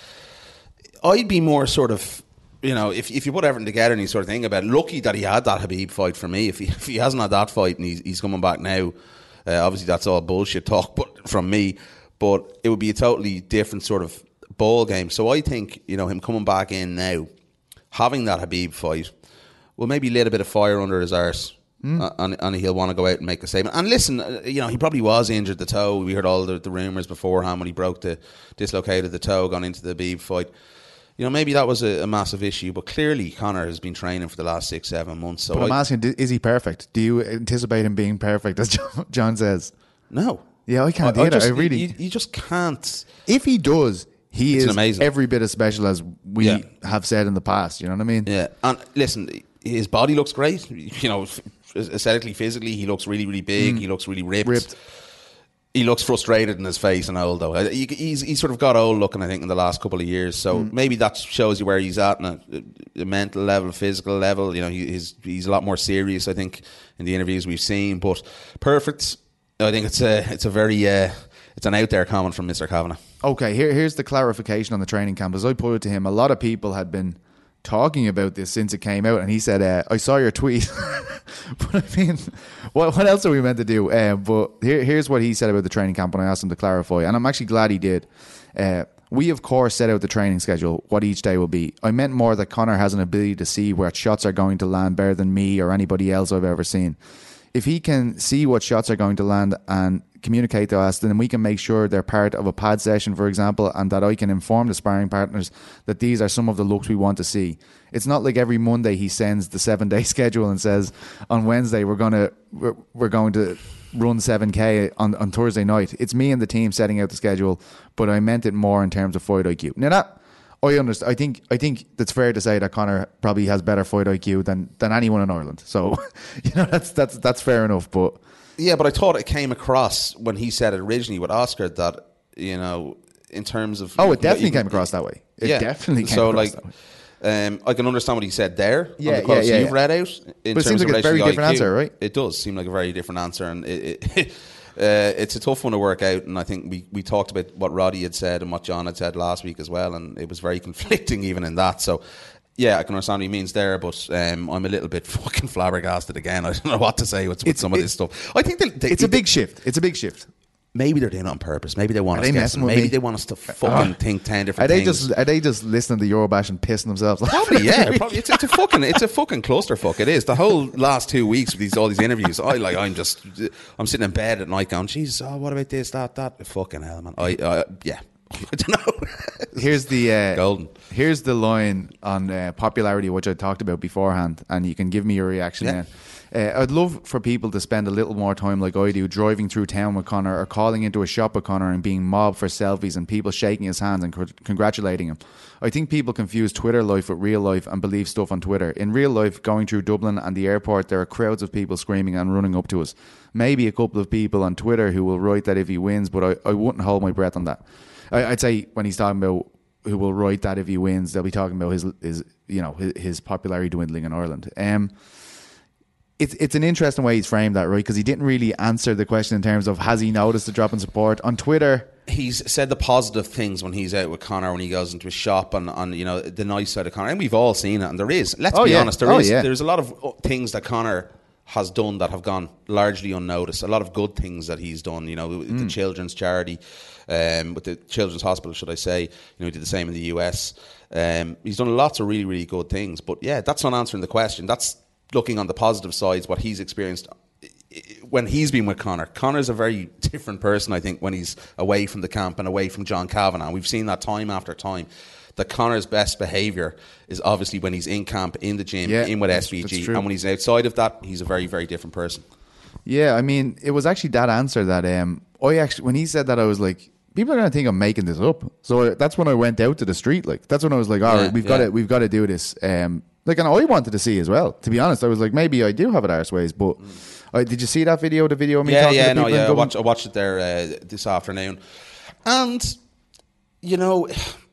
I'd be more sort of, you know, if if you put everything together and you sort of think about it, lucky that he had that Khabib fight for me. If he if he hasn't had that fight and he's he's coming back now, uh, obviously that's all bullshit talk, but from me. But it would be a totally different sort of ball game. So I think, you know, him coming back in now, having that Khabib fight, will maybe lit a bit of fire under his arse. Mm. Uh, and, and he'll want to go out and make a statement. And listen, uh, you know, he probably was injured the toe. We heard all the, the rumours beforehand when he broke the, dislocated the toe, gone into the Khabib fight. You know, maybe that was a, a massive issue, but clearly Conor has been training for the last six, seven months. So But I'm I, asking, is he perfect? Do you anticipate him being perfect, as John, John says? No. Yeah, I can't I- I either. just- I really. you- you just can't. If he does, he It's is amazing. every bit as special as we Yeah. have said in the past. You know what I mean? Yeah, and listen, his body looks great. You know, aesthetically, physically, he looks really, really big. Mm. He looks really ripped. Ripped. He looks frustrated in his face and old, though. He, he's, he's sort of got old looking, I think, in the last couple of years. So mm. maybe that shows you where he's at on a, a mental level, physical level. You know, he, he's, he's a lot more serious, I think, in the interviews we've seen. But perfect, I think it's a, it's a very... Uh, It's an out there comment from Mister Kavanagh. Okay, here, here's the clarification on the training camp. As I put it to him, a lot of people had been talking about this since it came out, and he said, uh, I saw your tweet. But I mean, what, what else are we meant to do? Uh, but here, here's what he said about the training camp when I asked him to clarify, and I'm actually glad he did. Uh, we, of course, set out the training schedule, what each day will be. I meant more that Conor has an ability to see where shots are going to land better than me or anybody else I've ever seen. If he can see what shots are going to land and communicate to us, then we can make sure they're part of a pad session, for example, and that I can inform the sparring partners that these are some of the looks we want to see. It's not like every Monday he sends the seven day schedule and says on Wednesday we're gonna we're, we're going to run seven K on, on Thursday night. It's me and the team setting out the schedule, but I meant it more in terms of fight I Q. Now that I understand. I think I think it's fair to say that Conor probably has better fight I Q than, than anyone in Ireland. So, you know, that's that's that's fair enough. But yeah, but I thought it came across when he said it originally with Oscar that, you know, in terms of oh, it definitely even, came across that way. It yeah. definitely came so across like, that way. Um, I can understand what he said there. Yeah, on the quotes yeah, yeah, you've yeah. read out. In but it terms seems like of a very different I Q, answer, right? It does seem like a very different answer, and it, it, uh, it's a tough one to work out. And I think we, we talked about what Roddy had said and what John had said last week as well, and it was very conflicting even in that. So, yeah, I can understand what he means there, but um, I'm a little bit fucking flabbergasted again. I don't know what to say with, with it's, some of it, this stuff. I think they, they, it's they, a big shift. It's a big shift. Maybe they're doing it on purpose. Maybe they want are us they guessing. Maybe me? they want us to fucking uh, think ten different are they things. Just, are they just listening to Eurobash and pissing themselves? Probably, yeah. Probably. It's, it's a fucking, it's a fucking clusterfuck. It is. The whole last two weeks with these all these interviews, I like. I'm just, I'm sitting in bed at night going, Jesus, oh, what about this, that, that? Fucking hell, man. I, I yeah. I don't know. Here's the uh, golden. Here's the line on uh, popularity, which I talked about beforehand, and you can give me your reaction. Yeah. Then uh, I'd love for people to spend a little more time like I do, driving through town with Conor or calling into a shop with Conor and being mobbed for selfies and people shaking his hands and cr- congratulating him. I think people confuse Twitter life with real life and believe stuff on Twitter. In real life, going through Dublin and the airport, there are crowds of people screaming and running up to us. Maybe a couple of people on Twitter who will write that if he wins, but I, I wouldn't hold my breath on that. I'd say when he's talking about who will write that if he wins, they'll be talking about his, his you know, his, his popularity dwindling in Ireland. Um, it's it's an interesting way he's framed that, right? Because he didn't really answer the question in terms of has he noticed the drop in support on Twitter. He's said the positive things when he's out with Conor, when he goes into a shop and on you know the nice side of Conor, and we've all seen it. And there is, let's oh, be yeah. honest, there oh, is yeah. there's a lot of things that Conor has done that have gone largely unnoticed. A lot of good things that he's done, you know, with mm. the children's charity, um, with the children's hospital, should I say. You know, he did the same in the U S. Um, he's done lots of really, really good things. But yeah, that's not answering the question. That's looking on the positive sides, what he's experienced when he's been with Conor. Conor's a very different person, I think, when he's away from the camp and away from John Kavanagh. We've seen that time after time. That Conor's best behaviour is obviously when he's in camp, in the gym, yeah, in with S V G, and when he's outside of that, he's a very, very different person. Yeah, I mean, it was actually that answer that um, I actually, when he said that, I was like, people are going to think I'm making this up. So that's when I went out to the street. Like that's when I was like, all yeah, right, we've yeah. got to, we've got to do this. Um, like, and I wanted to see as well. To be honest, I was like, maybe I do have it arseways, but. Mm. Uh, did you see that video? The video of me yeah, talking yeah, to people? Yeah, no, yeah, I Dublin? watched, I watched it there uh, this afternoon, and you know,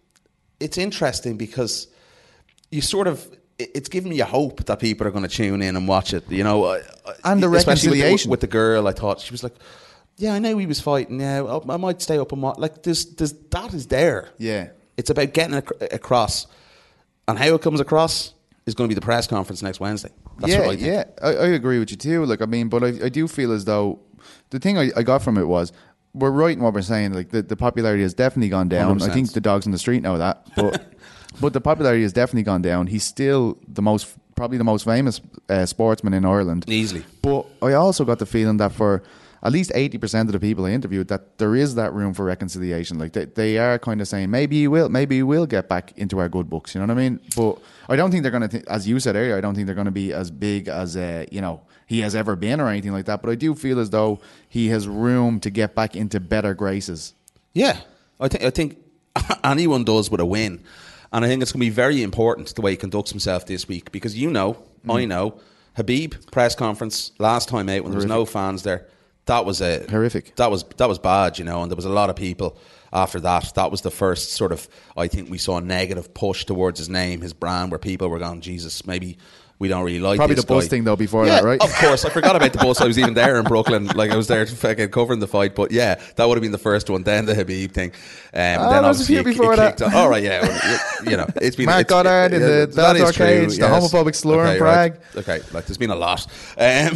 it's interesting because you sort of it's giving me a hope that people are going to tune in and watch it. You know, and the reconciliation with the, with the girl. I thought she was like, "Yeah, I know he was fighting. Yeah, I might stay up and watch." Like, there's, there's that is there. Yeah, it's about getting ac- across, and how it comes across is going to be the press conference next Wednesday. That's yeah, what I think. yeah, I, I agree with you too. Like, I mean, but I, I do feel as though the thing I, I got from it was we're right in what we're saying. Like, the, the popularity has definitely gone down. one hundred percent. I think the dogs in the street know that, but but the popularity has definitely gone down. He's still the most, probably the most famous uh, sportsman in Ireland, easily. But I also got the feeling that for at least eighty percent of the people I interviewed, that there is that room for reconciliation. Like, they, they are kind of saying, maybe he will, maybe he will get back into our good books. You know what I mean? But I don't think they're going to, th- as you said earlier, I don't think they're going to be as big as, uh, you know, he has ever been or anything like that. But I do feel as though he has room to get back into better graces. Yeah, I think I think anyone does with a win. And I think it's going to be very important the way he conducts himself this week, because you know, mm. I know, Habib press conference last time out when there was no fans there. that was a horrific. That was that was bad, you know. And there was a lot of people after that. That was the first sort of, I think we saw a negative push towards his name, his brand, where people were going, Jesus, maybe we don't really like Probably this the bus guy. thing though before yeah, that, right? Of course, I forgot about the bus. I was even there in Brooklyn, like I was there fucking covering the fight. But yeah, that would have been the first one. Then the Habib thing. Um, Oh, then there was a obviously few it- before it that. kicked on. All right, yeah, well, you, you know, it's been Mark it's, Goddard in the that is Bellator true, cage, the yes. homophobic slur in Okay, Prague. right. Okay, like there's been a lot. Um,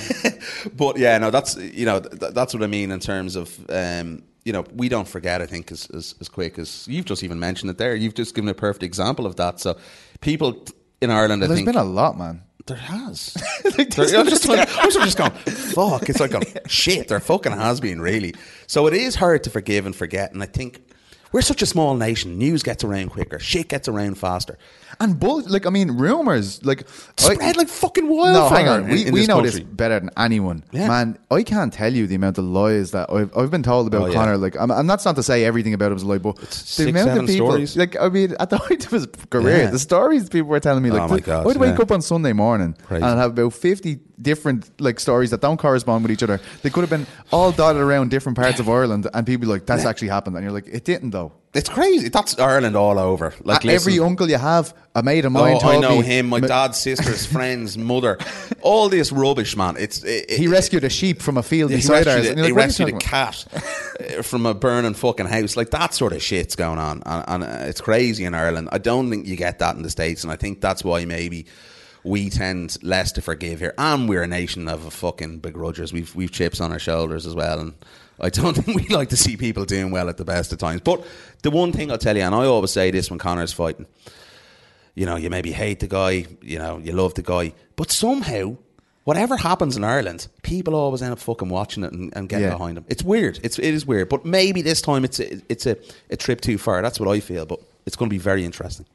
but yeah, no, that's you know th- that's what I mean in terms of. Um, You know, we don't forget, I think, as, as as quick as you've just even mentioned it there. You've just given a perfect example of that. So, people in Ireland, Well, I there's think. been a lot, man. There has. There- I'm just, I'm just going, fuck. It's like, a, shit, there fucking has been, really. So, it is hard to forgive and forget. And I think we're such a small nation. News gets around quicker. Shit gets around faster. And bull, like I mean, rumors like Spread I, like fucking No, wildfire. hang on. in- We, in we this know country. this better than anyone, Yeah. man. I can't tell you the amount of lies that I've, I've been told about Oh, yeah. Conor. Like, I'm, and that's not to say everything about him is a lie, but the six, amount seven of people, stories. like, I mean, at the height of his career, Yeah. the stories people were telling me, like, Oh, my th- God, I'd wake yeah. up on Sunday morning Crazy. and I'd have about fifty different like stories that don't correspond with each other. They could have been all dotted around different parts of Ireland, and people be like, "That's actually happened," and you're like, "It didn't, though." It's crazy. That's Ireland all over. Like Uh, every listen, uncle you have, a mate of mine Oh, told I know me him, my m- dad's sister's friend's mother. All this rubbish, man. It's it, He rescued a sheep from a field he beside ours. rescued, and a, you're he like, what are you rescued a talking cat uh, from a burning fucking house. Like that sort of shit's going on, and, and uh, it's crazy in Ireland. I don't think you get that in the States, and I think that's why maybe we tend less to forgive here. And we're a nation of fucking begrudgers. We've we've chips on our shoulders as well, and I don't think we like to see people doing well at the best of times. But the one thing I'll tell you, and I always say this when Conor's fighting, you know, you maybe hate the guy, you know, you love the guy, but somehow, whatever happens in Ireland, people always end up fucking watching it and, and getting Yeah. behind him. It's weird. It's it is weird. But maybe this time it's a, it's a, a trip too far. That's what I feel. But it's going to be very interesting.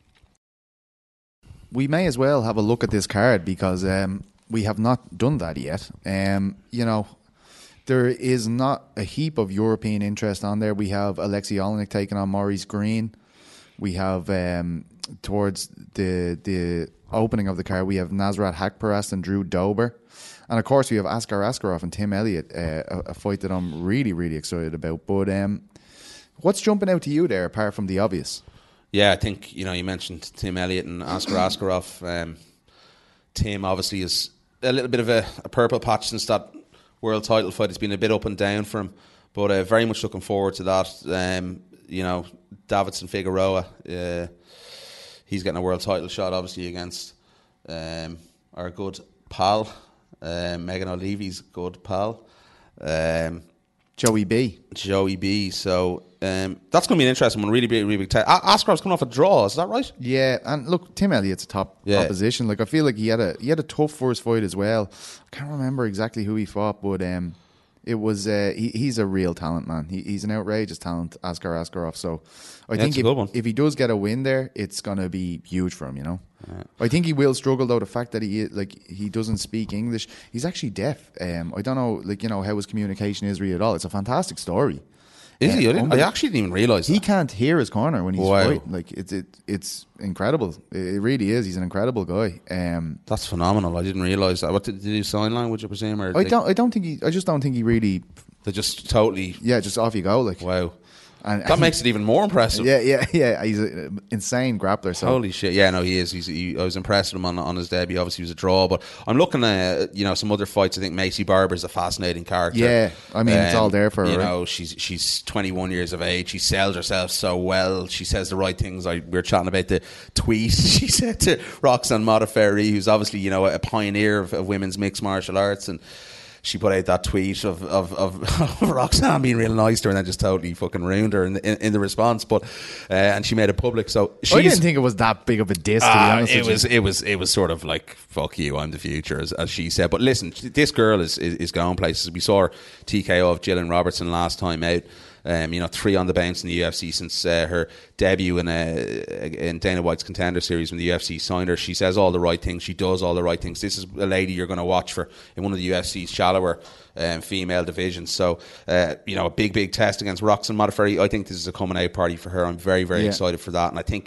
We may as well have a look at this card because um, we have not done that yet. Um, you know, there is not a heap of European interest on there. We have Alexei Olenek taking on Maurice Green. We have um, towards the the opening of the card, we have Nasrat Haqparast and Drew Dober. And of course, we have Askar Askarov and Tim Elliott, uh, a, a fight that I'm really, really excited about. But um, what's jumping out to you there, apart from the obvious? Yeah, I think, you know, you mentioned Tim Elliott and Askar Askarov. Um, Tim obviously is a little bit of a, a purple patch since that world title fight. It's been a bit up and down for him, but uh, very much looking forward to that. Um, you know, Davidson Figueroa, uh, he's getting a world title shot, obviously, against um, our good pal, uh, Megan O'Leary's good pal. Um, Joey B. Joey B. So um, that's going to be an interesting one. Really big, really big. T- Askarov's coming off a draw. Is that right? Yeah, and look, Tim Elliott's a top Yeah. opposition. Like I feel like he had a he had a tough first fight as well. I can't remember exactly who he fought, but um, it was uh, he, he's a real talent, man. He, he's an outrageous talent, Askar Askarov. So I Yeah, think it's a if, good one. if he does get a win there, it's gonna be huge for him. You know, I think he will struggle though. The fact that he like he doesn't speak English, he's actually deaf. Um, I don't know, like you know how his communication is really at all. It's a fantastic story. Is he? I, didn't, I unbelievable. actually didn't even realise He that. can't hear his corner when he's Wow. fighting. Like it's it, it's incredible. It, it really is. He's an incredible guy. Um, That's phenomenal. I didn't realise that. What did, did he do sign language, I presume? Or I they, don't. I don't think he. I just don't think he really. they just totally. Yeah, just off you go. Like Wow. and, That and makes it even more impressive. Yeah, yeah, yeah. He's an insane grappler. So Holy shit! Yeah, no, he is. He's, he, I was impressed with him on on his debut. Obviously, he was a draw, but I'm looking at you know some other fights. I think Macy Barber's a fascinating character. Yeah, I mean, it's all there for her, You right? know, she's she's twenty-one years of age. She sells herself so well. She says the right things. I we were chatting about the tweet she said to Roxanne Modafferi, who's obviously you know a pioneer of, of women's mixed martial arts, and she put out that tweet of, of, of, of Roxanne being real nice to her and then just totally fucking ruined her in the, in, in the response. But uh, and she made it public. So she's, I didn't think it was that big of a diss. To be Ah, honest, it with was you. it was it was sort of like fuck you, I'm the future, as, as she said. But listen, this girl is, is is going places. We saw her T K O of Gillian Robertson last time out. Um, you know, three on the bounce in the U F C since uh, her debut in uh, in Dana White's Contender Series when the U F C signed her. She says all the right things. She does all the right things. This is a lady you're going to watch for in one of the U F C's shallower um, female divisions. So, uh, you know, a big, big test against Roxanne Modafferi. I think this is a coming out party for her. I'm very, very Yeah. excited for that. And I think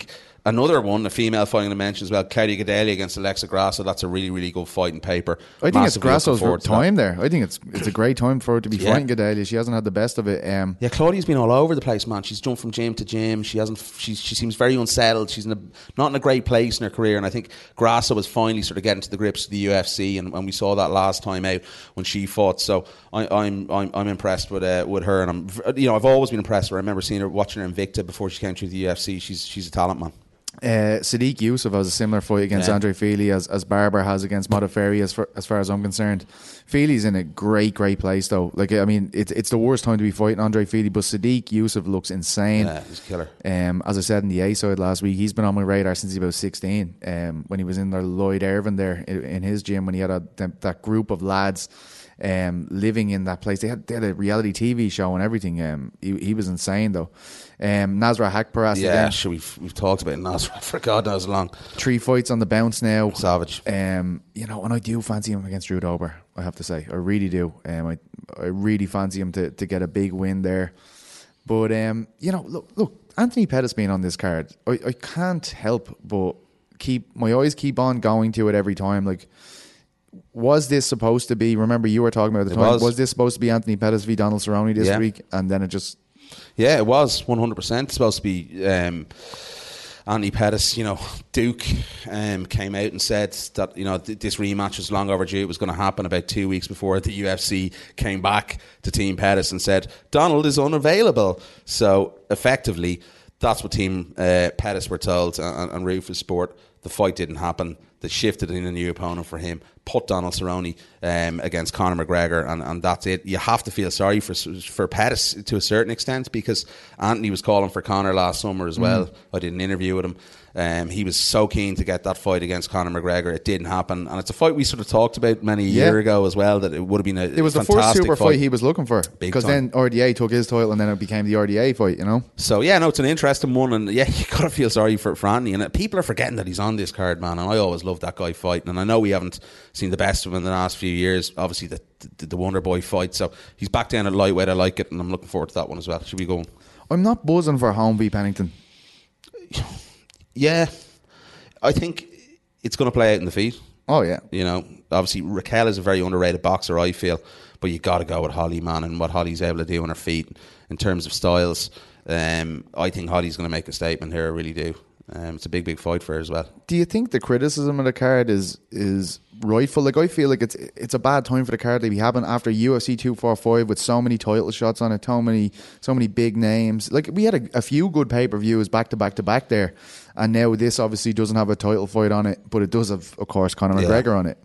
Another one, a female fighting dimension as well, Claudia Gadelha against Alexa Grasso. That's a really, really good fighting paper. I think Massively it's Grasso's looking forward to time that. there. I think it's it's a great time for her to be Yeah. fighting Gadelha. She hasn't had the best of it. Um, Yeah, Claudia's been all over the place, man. She's jumped from gym to gym. She hasn't. She's, she seems very unsettled. She's in a, not in a great place in her career. And I think Grasso was finally sort of getting to the grips of the U F C, and, and we saw that last time out when she fought. So I, I'm I'm I'm impressed with uh, with her, and I'm you know I've always been impressed with her. I remember seeing her watching her Invicta before she came through the U F C. She's she's a talent, man. Uh, Sadiq Yusuf has a similar fight against Yeah. Andre Feely as, as Barber has against Modafferi, as far, as far as I'm concerned. Feely's in a great, great place though. Like I mean, it's it's the worst time to be fighting Andre Feely, but Sadiq Yusuf looks insane. Yeah, he's a killer. Um, as I said in the A side last week, he's been on my radar since he was about sixteen. Um, when he was in there, Lloyd Irvin there in, in his gym, when he had a, that, that group of lads. Um, living in that place, they had, they had a reality T V show and everything. Um, he, he was insane though. Um, Nasrat Hakparas Yeah, again. sure, we've we've talked about Nasrat for God knows how long. Three fights on the bounce now. Savage. Um, you know, and I do fancy him against Drew Dober, I have to say. I really do. Um, I I really fancy him to, to get a big win there. But um, you know, look, look, Anthony Pettis being on this card, I, I can't help but keep my eyes keep on going to it every time. Like, was this supposed to be? Remember, you were talking about at the It time. was. Was this supposed to be Anthony Pettis v Donald Cerrone this Yeah. week? And then it just Yeah, it was one hundred percent supposed to be. Um, Anthony Pettis, you know, Duke um, came out and said that, you know, th- this rematch was long overdue. It was going to happen about two weeks before the U F C came back to Team Pettis and said, Donald is unavailable. So, effectively, that's what Team uh, Pettis were told, and, and Rufus Sport. The fight didn't happen. They shifted in a new opponent for him, put Donald Cerrone um, against Conor McGregor, and, and that's it. You have to feel sorry for for Pettis to a certain extent, because Anthony was calling for Conor last summer as well. Mm. I did an interview with him. Um, he was so keen to get that fight against Conor McGregor. It didn't happen, and it's a fight we sort of talked about many a Yeah. year ago as well, that it would have been a it was the first fantastic super fight fight he was looking for, Big because time. then R D A took his title and then it became the R D A fight, you know. So yeah, no, it's an interesting one, and yeah, you gotta feel sorry for, for Anthony. And uh, people are forgetting that he's on this card, man. And I always loved that guy fighting, and I know we haven't seen the best of him in the last few years. Obviously, the the, the Wonder Boy fight, so he's back down at lightweight. I like it, and I'm looking forward to that one as well. Should we go? I'm not buzzing for home v Pennington. Yeah, I think it's going to play out in the feet. Oh yeah, you know, obviously Raquel is a very underrated boxer, I feel, but you got to go with Holly, man, and what Holly's able to do on her feet in terms of styles. Um, I think Holly's going to make a statement here. I really do. Um, it's a big, big fight for her as well. Do you think the criticism of the card is is rightful? Like, I feel like it's it's a bad time for the card to be happening after U F C two forty-five with so many title shots on it, so many so many big names. Like, we had a, a few good pay per views back to back to back there, and now this obviously doesn't have a title fight on it, but it does have, of course, Conor Yeah. McGregor on it.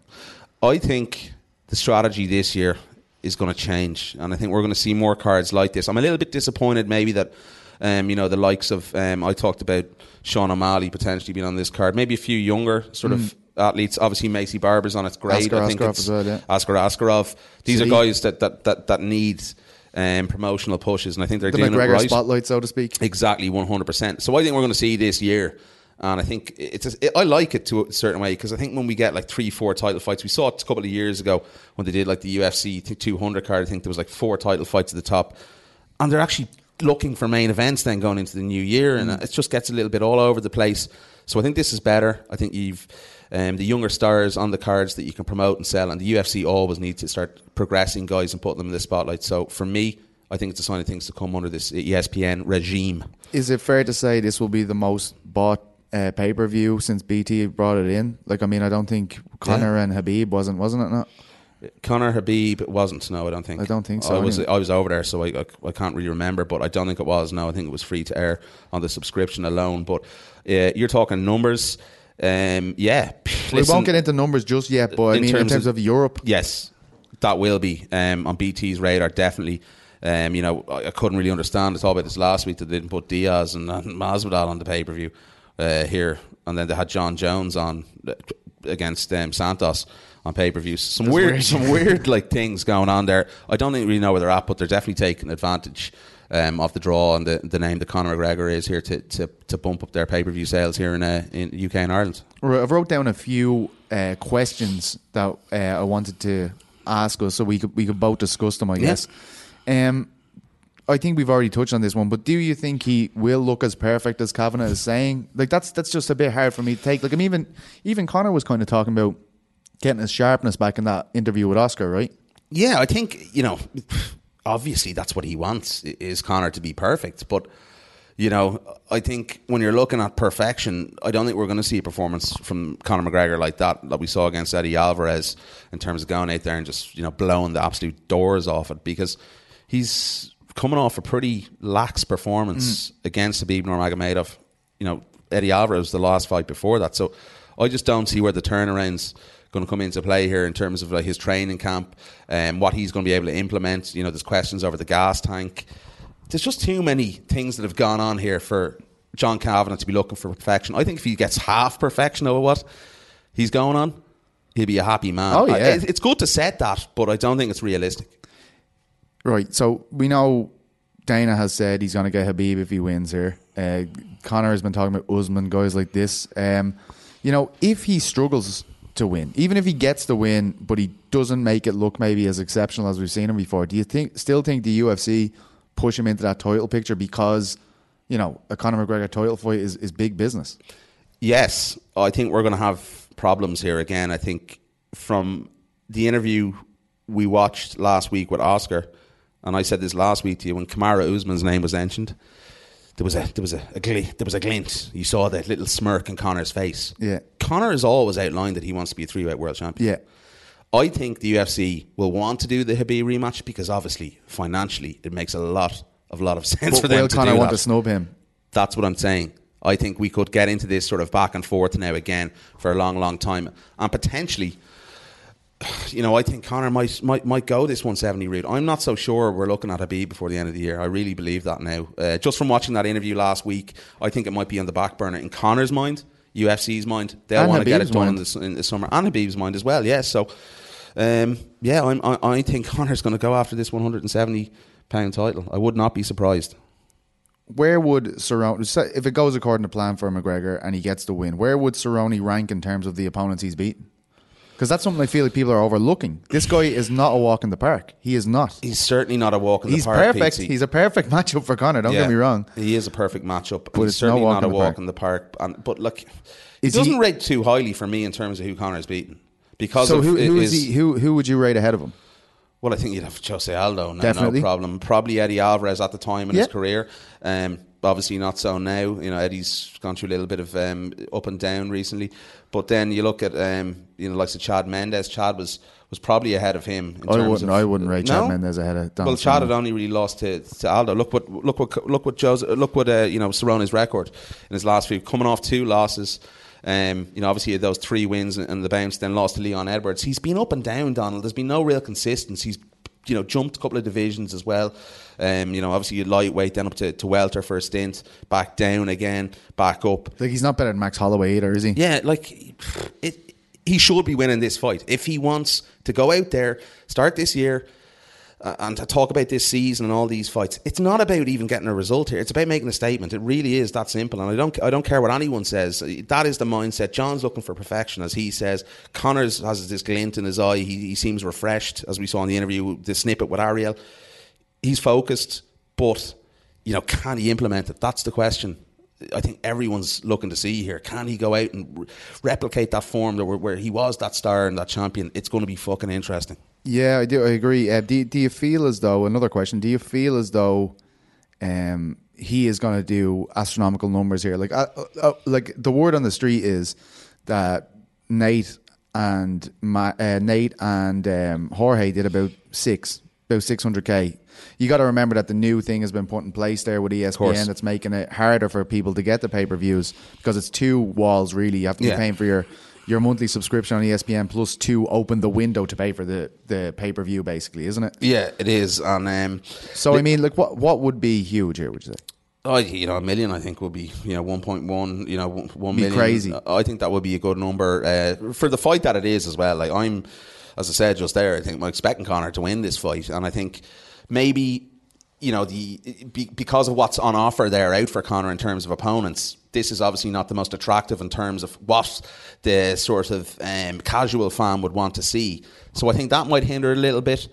I think the strategy this year is going to change, and I think we're going to see more cards like this. I'm a little bit disappointed, maybe that. Um, you know, the likes of, um, I talked about Sean O'Malley potentially being on this card. Maybe a few younger sort of Mm. athletes. Obviously, Macy Barber's on. It's great. Askar I think Askarov it's as well, yeah. Askar Askarov. These Sadiq. are guys that that that, that need um, promotional pushes, and I think they're The doing McGregor it right. spotlight, so to speak. Exactly, one hundred percent. So I think we're going to see this year. And I think it's a, it, I like it to a certain way, because I think when we get like three, four title fights, we saw it a couple of years ago when they did like the U F C two hundred card. I think there was like four title fights at the top, and they're actually looking for main events then going into the new year, and Mm. it just gets a little bit all over the place. So I think this is better. I think you've um, the younger stars on the cards that you can promote and sell, and the U F C always needs to start progressing guys and putting them in the spotlight. So for me, I think it's a sign of things to come under this E S P N regime. Is it fair to say this will be the most bought uh, pay per view since B T brought it in? Like, I mean, I don't think Conor Yeah. and Habib wasn't, wasn't it? Not. Conor Habib wasn't. No, I don't think. I don't think so, I was anyway. I was over there, so I, I I can't really remember, but I don't think it was. No, I think it was free to air on the subscription alone. But uh, you're talking numbers. Um, yeah, We Listen, won't get into numbers just yet, but I in mean, in terms terms of, of- Europe, Yes, that will be um, on B T's radar, definitely. Um, you know, I, I couldn't really understand. I talked about this last week that they didn't put Diaz and, and Masvidal on the pay per view uh, here, and then they had John Jones on uh, against um, Santos on pay per views. Some That's weird, weird. some weird like things going on there. I don't think really know where they're at, but they're definitely taking advantage um, of the draw and the, the name that Conor McGregor is here to to, to bump up their pay per view sales here in uh, in U K and Ireland. Right, I've wrote down a few uh, questions that uh, I wanted to ask us, so we could we could both discuss them, I Yeah. guess. Um, I think we've already touched on this one, but do you think he will look as perfect as Kavanagh is saying? Like that's that's just a bit hard for me to take. Like I'm even even Conor was kind of talking about getting his sharpness back in that interview with Oscar, right? Yeah, I think, you know, obviously that's what he wants, is Conor to be perfect. But, you know, I think when you're looking at perfection, I don't think we're going to see a performance from Conor McGregor like that that we saw against Eddie Alvarez in terms of going out there and just, you know, blowing the absolute doors off it, because he's coming off a pretty lax performance mm. against Khabib Nurmagomedov. You know, Eddie Alvarez was the last fight before that. So I just don't see where the turnaround's going to come into play here in terms of like his training camp and um, what he's going to be able to implement. You know, there's questions over the gas tank. There's just too many things that have gone on here for John Kavanagh to be looking for perfection. I think if he gets half perfection over what he's going on, he'll be a happy man. Oh, yeah. I, it's good to set that, but I don't think it's realistic. Right, so we know Dana has said he's going to get Khabib if he wins here. Uh, Conor has been talking about Usman, guys like this. Um, you know, if he struggles to win, even if he gets the win, but he doesn't make it look maybe as exceptional as we've seen him before, do you think still think the U F C push him into that title picture because, you know, a Conor McGregor title fight is, is big business? Yes, I think we're going to have problems here again. I think from the interview we watched last week with Oscar, and I said this last week to you, when Kamaru Usman's name was mentioned, there was a there was a, a gl- there was a glint. You saw that little smirk in Conor's face. Yeah, Conor has always outlined that he wants to be a three-weight world champion. Yeah, I think the U F C will want to do the Khabib rematch because obviously financially it makes a lot of lot of sense but for them will to Conor do want that. to snub him? That's what I'm saying. I think we could get into this sort of back and forth now again for a long, long time, and potentially, you know, I think Conor might might might go this one seventy route. I'm not so sure we're looking at Khabib before the end of the year. I really believe that now. Uh, just from watching that interview last week, I think it might be on the back burner in Conor's mind, U F C's mind. They'll want to get it done in the, in the summer, and Khabib's mind as well. Yes, yeah, so um, yeah, I'm, I I think Conor's going to go after this one hundred seventy pound title. I would not be surprised. Where would Cerrone, if it goes according to plan for McGregor and he gets the win, where would Cerrone rank in terms of the opponents he's beaten? Because that's something I feel like people are overlooking. This guy is not a walk in the park. He is not. He's certainly not a walk in he's the park. He's perfect. P T. He's a perfect matchup for Conor. Don't yeah, get me wrong. He is a perfect matchup. But he's it's certainly no walk not a in walk park. in the park. And, but look, he is doesn't he, rate too highly for me in terms of who Conor's beaten. Because so of who, who is he? Who who would you rate ahead of him? Well, I think you'd have Jose Aldo. No, Definitely. no problem. Probably Eddie Alvarez at the time in yeah. his career. Um, obviously not so now. You know, Eddie's gone through a little bit of um, up and down recently. But then you look at um, you know, like the Chad Mendes. Chad was, was probably ahead of him. In I terms wouldn't. Of, I wouldn't rate no? Chad Mendes ahead of Donald. Well, Chad had only really lost to, to Aldo. Look what look what look what Jose, look what uh, you know Cerrone's record in his last few, coming off two losses. Um, you know, obviously he had those three wins and the bounce, then lost to Leon Edwards. He's been up and down, Donald. There's been no real consistency. He's, you know, jumped a couple of divisions as well. Um, you know, obviously lightweight, then up to, to welter for a stint, back down again, back up. Like he's not better than Max Holloway either, is he? Yeah, like it, he should be winning this fight if he wants to go out there, start this year. Uh, and to talk about this season and all these fights, it's not about even getting a result here. It's about making a statement. It really is that simple. And I don't, I don't care what anyone says. That is the mindset. John's looking for perfection, as he says. Connor's has this glint in his eye. He, he seems refreshed, as we saw in the interview, the snippet with Ariel. He's focused, but you know, can he implement it? That's the question. I think everyone's looking to see here. Can he go out and re- replicate that form that where, where he was that star and that champion? It's going to be fucking interesting. Yeah, I do. I agree. Uh, do, do you feel as though, another question, do you feel as though um, he is going to do astronomical numbers here? Like, uh, uh, like the word on the street is that Nate and Ma- uh, Nate and um, Jorge did about six, about six hundred K. You got to remember that the new thing has been put in place there with E S P N. That's making it harder for people to get the pay-per-views because it's two walls, really. You have to be yeah. paying for your... your monthly subscription on E S P N plus to open the window to pay for the, the pay-per-view, basically, isn't it? Yeah, it is. And um, so, I mean, like, what what would be huge here, would you say? Oh, you know, a million, I think, would be, you know, one point one, you know, one be million. Crazy. I think that would be a good number uh, for the fight that it is as well. Like, I'm, as I said just there, I think I'm expecting Conor to win this fight. And I think maybe, you know, the be, because of what's on offer there out for Conor in terms of opponents, this is obviously not the most attractive in terms of what the sort of um, casual fan would want to see. So I think that might hinder a little bit.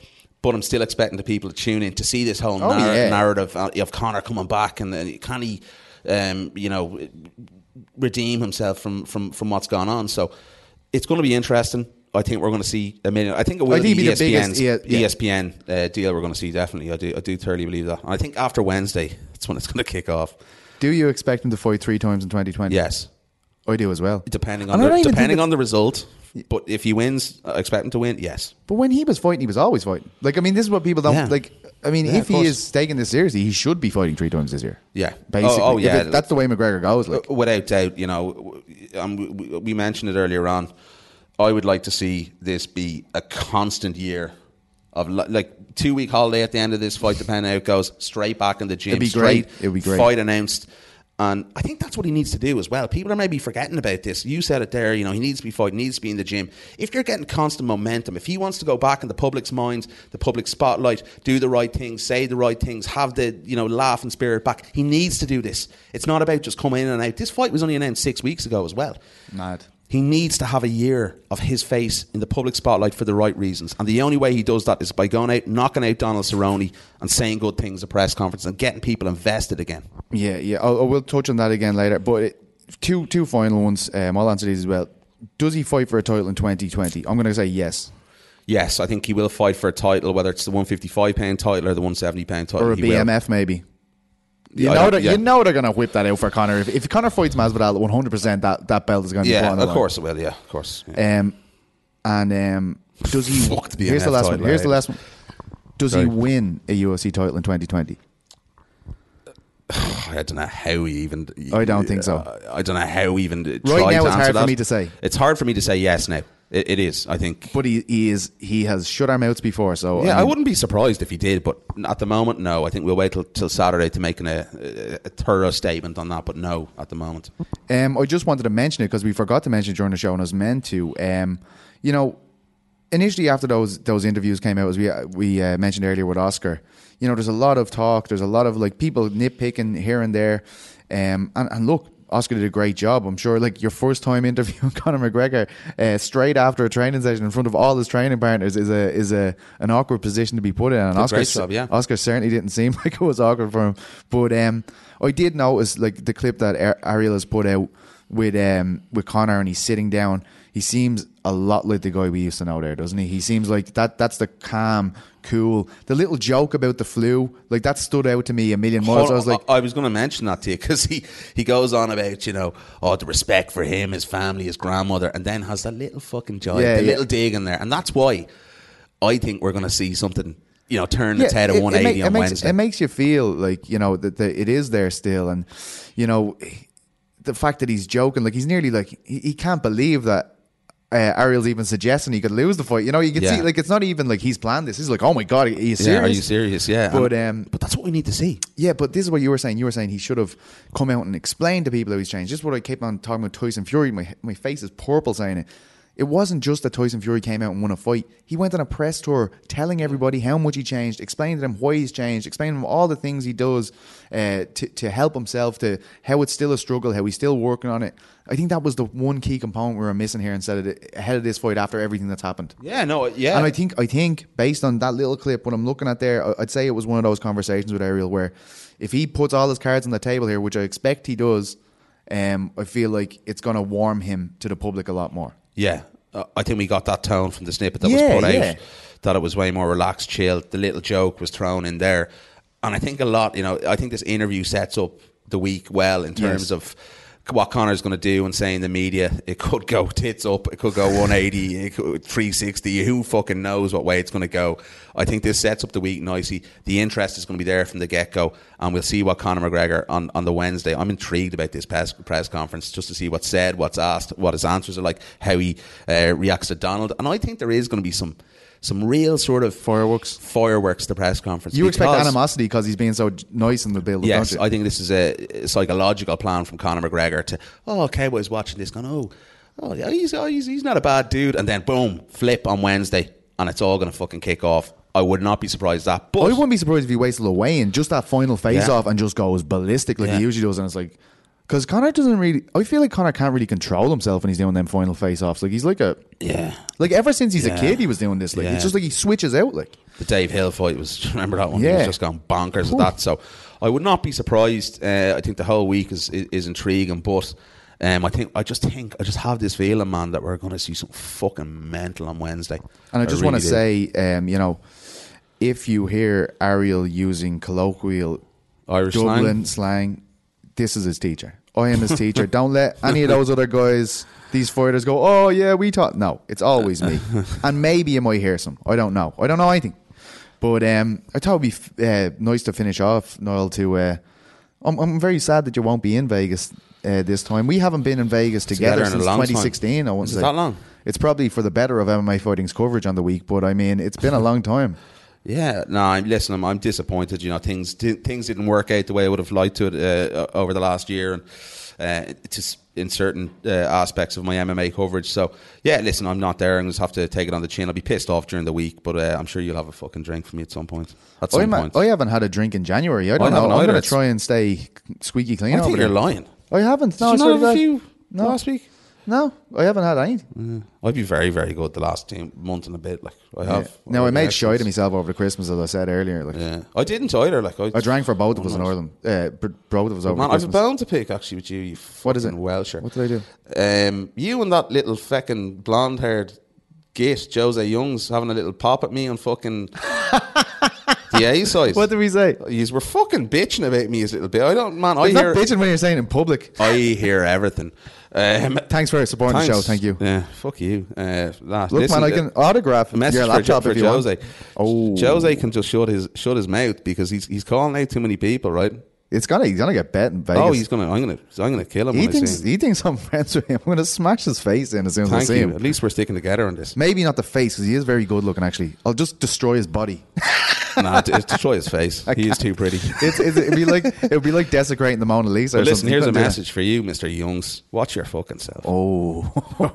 but I'm still expecting the people to tune in to see this whole Oh, nar- yeah. narrative of Conor coming back and uh, can he, um, you know, redeem himself from, from, from what's gone on. So it's going to be interesting. I think we're going to see a million. I think it will I think be it'll be the ESPN's, biggest, yeah, yeah. E S P N uh, deal we're going to see, definitely. I do, I do thoroughly believe that. And I think after Wednesday, that's when it's going to kick off. Do you expect him to fight three times in twenty twenty? Yes. I do as well. Depending And on I don't the, even depending think on the result. But if he wins, I expect him to win, yes. But when he was fighting, he was always fighting. Like, I mean, this is what people don't Yeah. like. I mean, Yeah, if of he course. is taking this seriously, he should be fighting three times this year. Yeah. Basically. Oh, oh, If yeah. it- that's the way McGregor goes. Like, Without doubt, you know, um, we, we mentioned it earlier on. I would like to see this be a constant year of li- like two week holiday at the end of this fight, depending how it goes, straight back in the gym, It'd be straight great. It'd be great. fight announced. And I think that's what he needs to do as well. People are maybe forgetting about this. You said it there, you know, he needs to be fighting, needs to be in the gym. If you're getting constant momentum, if he wants to go back in the public's minds, the public spotlight, do the right things, say the right things, have the, you know, laugh and spirit back, he needs to do this. It's not about just coming in and out. This fight was only announced six weeks ago as well. mad. He needs to have a year of his face in the public spotlight for the right reasons. And the only way he does that is by going out, knocking out Donald Cerrone and saying good things at press conference and getting people invested again. Yeah, yeah. I'll, I will touch on that again later. But it, two two final ones. Um, I'll answer these as well. Does he fight for a title in twenty twenty? I'm going to say yes. Yes, I think he will fight for a title, whether it's the one fifty-five pound title or the one seventy pound title. Or a he B M will. F maybe. You I know, don't- that, yeah. you know they're going to whip that out for Conor. If, if Conor fights Masvidal, one hundred percent that, that belt is going to be put Yeah, on the of line. course it will, yeah, of course. Yeah. Um, and um, does he? Fuck the here's the B M F last one. title, Here's the right? last one. Does Sorry. he win a U F C title in twenty twenty? I don't know how he even... I don't think so. I don't know how he even Right tried now, to it's answer hard for that. me to say. It's hard for me to say yes now. It, it is, I think. But he, he is he has shut our mouths before, so Yeah, I, mean, wouldn't be surprised if he did, but at the moment, no. I think we'll wait till, till Saturday to make an, a, a thorough statement on that, but no, at the moment. Um, I just wanted to mention it because we forgot to mention it during the show and I was meant to. Um, you know, initially after those those interviews came out, as we we uh, mentioned earlier with Oscar, you know, there's a lot of talk. There's a lot of like people nitpicking here and there. Um, and, and look, Oscar did a great job. I'm sure, like your first time interviewing Conor McGregor uh, straight after a training session in front of all his training partners is a is a an awkward position to be put in. And Did a Oscar, great job, yeah. Oscar certainly didn't seem like it was awkward for him. But um, I did notice like the clip that Ar- Ariel has put out with um with Conor and he's sitting down. He seems a lot like the guy we used to know there, doesn't he? He seems like that. That's the calm, cool. The little joke about the flu, like that stood out to me a million miles. I was like, I was going to mention that to you because he, he goes on about, you know, oh, the respect for him, his family, his grandmother, and then has that little fucking joy, Yeah, the yeah. little dig in there. And that's why I think we're going to see something, you know, turn its head at it- it one eighty make- on it makes, Wednesday. It makes you feel like, you know, that the, it is there still. And, you know, the fact that he's joking, like he's nearly like, he, he can't believe that uh, Ariel's even suggesting he could lose the fight. You know, you can Yeah. see, like, it's not even like he's planned this. He's like, oh my God, are you serious? Yeah, are you serious? Yeah. But, And- um, but that's what we need to see. Yeah, but this is what you were saying. You were saying he should have come out and explained to people how he's changed. Just what I kept on talking about Tyson Fury. My my face is purple saying it. It wasn't just that Tyson Fury came out and won a fight. He went on a press tour telling everybody how much he changed, explaining to them why he's changed, explaining to them all the things he does uh, to, to help himself, to how it's still a struggle, how he's still working on it. I think that was the one key component we were missing here instead of the, ahead of this fight after everything that's happened. Yeah, no, yeah. And I think I think based on that little clip, what I'm looking at there, I- I'd say it was one of those conversations with Ariel where if he puts all his cards on the table here, which I expect he does, um, I feel like it's going to warm him to the public a lot more. Yeah, uh, I think we got that tone from the snippet that Yeah, was put yeah. out, that it was way more relaxed, chilled. The little joke was thrown in there. And I think a lot, you know, I think this interview sets up the week well in terms Yes. of what Conor's going to do and say in the media. It could go tits up, it could go one eighty, it could three sixty. Who fucking knows what way it's going to go? I think this sets up the week nicely. The interest is going to be there from the get-go, and we'll see what Conor McGregor on, on the Wednesday. I'm intrigued about this press, press conference just to see what's said, what's asked, what his answers are like, how he uh, reacts to Donald. And I think there is going to be some some real sort of fireworks fireworks the press conference. You expect because- animosity because he's being so j- nice in the build, Yes, don't you? I think this is a psychological plan from Conor McGregor to, oh, Cowboys watching this going, oh, oh, yeah, he's, oh he's, he's not a bad dude. And then, boom, flip on Wednesday, and it's all going to fucking kick off. I would not be surprised at that. But I wouldn't be surprised if he wasted a weigh in just that final face Yeah. off and just goes ballistic like Yeah. he usually does. And it's like, because Conor doesn't really, I feel like Conor can't really control himself when he's doing them final face offs. Like he's like a, yeah, like ever since he's Yeah. a kid, he was doing this. Like Yeah. it's just like he switches out. Like The Dave Hill fight was, remember that one? He Yeah. was just gone bonkers at that. So I would not be surprised. Uh, I think the whole week is is, is intriguing, but um, I think I just think I just have this feeling, man, that we're going to see something fucking mental on Wednesday. And I just really want to say, um, you know, if you hear Ariel using colloquial Irish Dublin slang. slang, this is his teacher. I am his teacher. Don't let any of those other guys, these fighters, go, oh, yeah, we thought. No, it's always me. And maybe you might hear some. I don't know. I don't know anything. But um, I thought it would be uh, nice to finish off, Noel, to... Uh, I'm, I'm very sad that you won't be in Vegas uh, this time. We haven't been in Vegas together, Together in a since long twenty sixteen. time. I won't Is say. it that long? It's probably for the better of M M A Fighting's coverage on the week, but I mean, it's been a long time. Yeah, no, I'm listen. I'm, I'm disappointed. You know, things di- things didn't work out the way I would have liked to it uh, over the last year, and uh, just in certain uh, aspects of my M M A coverage. So yeah, listen, I'm not there. I'm just have to take it on the chin. I'll be pissed off during the week, but uh, I'm sure you'll have a fucking drink for me at some point. At some I'm a- point, I haven't had a drink in January. I don't I know. haven't I'm either. going to It's- try and stay squeaky clean. I think over you're there. lying. I haven't. No, Did I you not swear have to a God. few No. last week? No, I haven't had anything. Yeah. I'd be very, very good the last team, month and a bit. Like I have. Yeah. Now I made shy shy to myself over the Christmas, as I said earlier. Like Yeah, I didn't either. Like I, I drank for both of I'm us in not- Ireland. Uh, b- both of us over Man, I've a Christmas. bone to pick actually with you. You What is it? fucking Welsher. What did I do? Um, you and that little fucking blonde-haired git, Jose Young's having a little pop at me on fucking the A side. What did we say? You were fucking bitching about me a little bit. I don't, man. I He's hear, not bitching when you're saying it in public. I hear everything. Um, Thanks for supporting thanks. the show. Thank you. Yeah, fuck you. Uh, nah, Look, listen, man, I can autograph a message your for, laptop for if you Jose. want. Oh, Jose can just shut his shut his mouth because he's he's calling out too many people, right? It's gonna he's gonna get bet in Vegas. Oh, he's gonna. I'm gonna. I'm gonna kill him. He when I thinks see him. he thinks I'm friends with him. I'm gonna smash his face in as soon as I Thank see you. him. At least we're sticking together on this. Maybe not the face because he is very good looking. Actually, I'll just destroy his body. Nah, d- destroy his face. He is too pretty. It's, it's, it'd be like it'd be like desecrating the Mona Lisa. But or listen, something. here's a You couldn't do that. message for you, Mister Youngs. Watch your fucking self. Oh,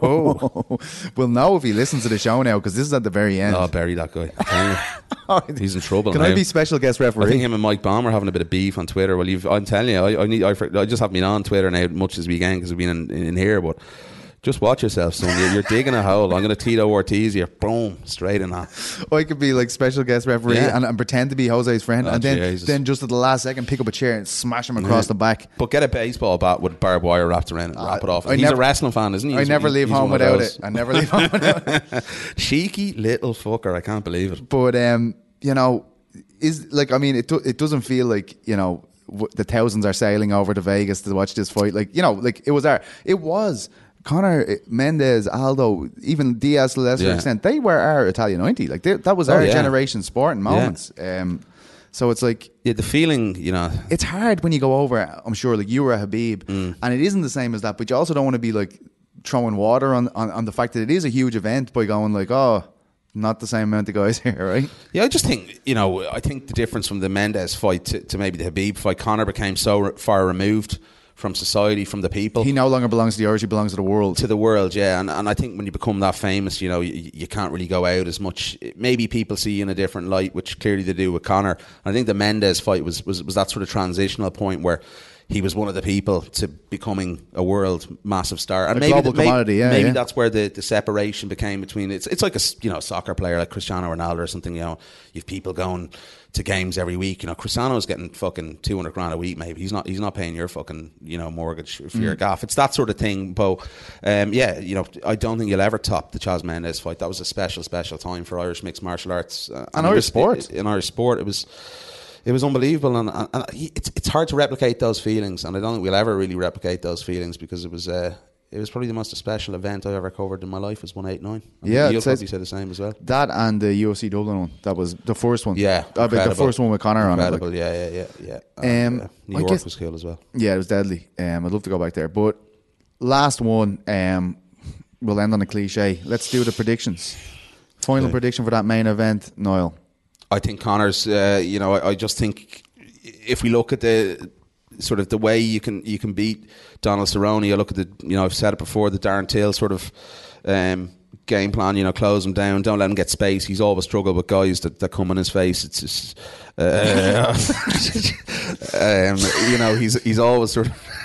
oh. We'll know if he listens to the show now because this is at the very end. Oh, bury that guy. I'm telling you. He's in trouble. Can now. I be special guest I referee? think him and Mike Baum are having a bit of beef on Twitter. Well, you've, I'm telling you, I, I need. I, I just haven't been on Twitter now much this weekend because we've been in, in, in here. But just watch yourself, son. You're, you're digging a hole. I'm going to Tito Ortiz you. Boom, straight in that. I could be like special guest referee Yeah. and, and pretend to be Jose's friend, Oh, and then Jesus. then just at the last second pick up a chair and smash him across Yeah. the back. But get a baseball bat with barbed wire wrapped around it. and wrap it off. I He's never- a wrestling fan, isn't he? I He's- never leave he's home one of without those. it. I never leave home without it. Cheeky little fucker. I can't believe it. But um, you know, is like I mean, it do, it doesn't feel like you know w- the thousands are sailing over to Vegas to watch this fight. Like you know, like it was our, it was Conor Mendez, Aldo, even Diaz to a lesser Yeah. extent. They were our Italian ninety. Like they, that was Oh, our yeah. generation sport and moments. Um, so it's like Yeah, the feeling, you know. it's hard when you go over. I'm sure, like you were a Habib, Mm. and it isn't the same as that. But you also don't want to be like throwing water on, on on the fact that it is a huge event by going like, oh, not the same amount of guys here, right? Yeah, I just think, you know, I think the difference from the Mendes fight to, to maybe the Habib fight, Conor became so re- far removed from society, from the people. He no longer belongs to the Irish; he belongs to the world. To the world, yeah. And and I think when you become that famous, you know, you, you can't really go out as much. Maybe people see you in a different light, which clearly they do with Conor. I think the Mendes fight was, was, was that sort of transitional point where he was one of the people to becoming a world massive star, and A maybe global the, maybe, commodity, yeah, maybe yeah. that's where the, the separation became between. It's it's like a you know a soccer player like Cristiano Ronaldo or something. You know, you've people going to games every week. You know, Cristiano's getting fucking two hundred grand a week. Maybe he's not. He's not paying your fucking you know mortgage for your Mm. gaff. It's that sort of thing. But um, yeah, you know, I don't think you'll ever top the Chaz Mendes fight. That was a special, special time for Irish mixed martial arts uh, And it Irish was- sport. In Irish sport, it was. It was unbelievable, and, and, and it's it's hard to replicate those feelings, and I don't think we'll ever really replicate those feelings because it was uh, it was probably the most special event I ever covered in my life. Was one eighty-nine. Yeah, you'll it says- probably say the same as well. That and the U F C Dublin one. That was the first one. Yeah, Uh, but the incredible. first one with Conor on it. Incredible, Like. yeah, yeah, yeah, yeah. And, Um, uh, New I York guess- was cool as well. Yeah, it was deadly. Um, I'd love to go back there. But last one, um, we'll end on a cliche. Let's do the predictions. Final Okay. prediction for that main event, Niall. I think Connor's. Uh, you know, I, I just think if we look at the sort of the way you can you can beat Donald Cerrone, I look at the you know I've said it before, the Darren Till sort of um, game plan. You know, close him down, don't let him get space. He's always struggled with guys that, that come in his face. It's just, uh, um, you know he's he's always sort of.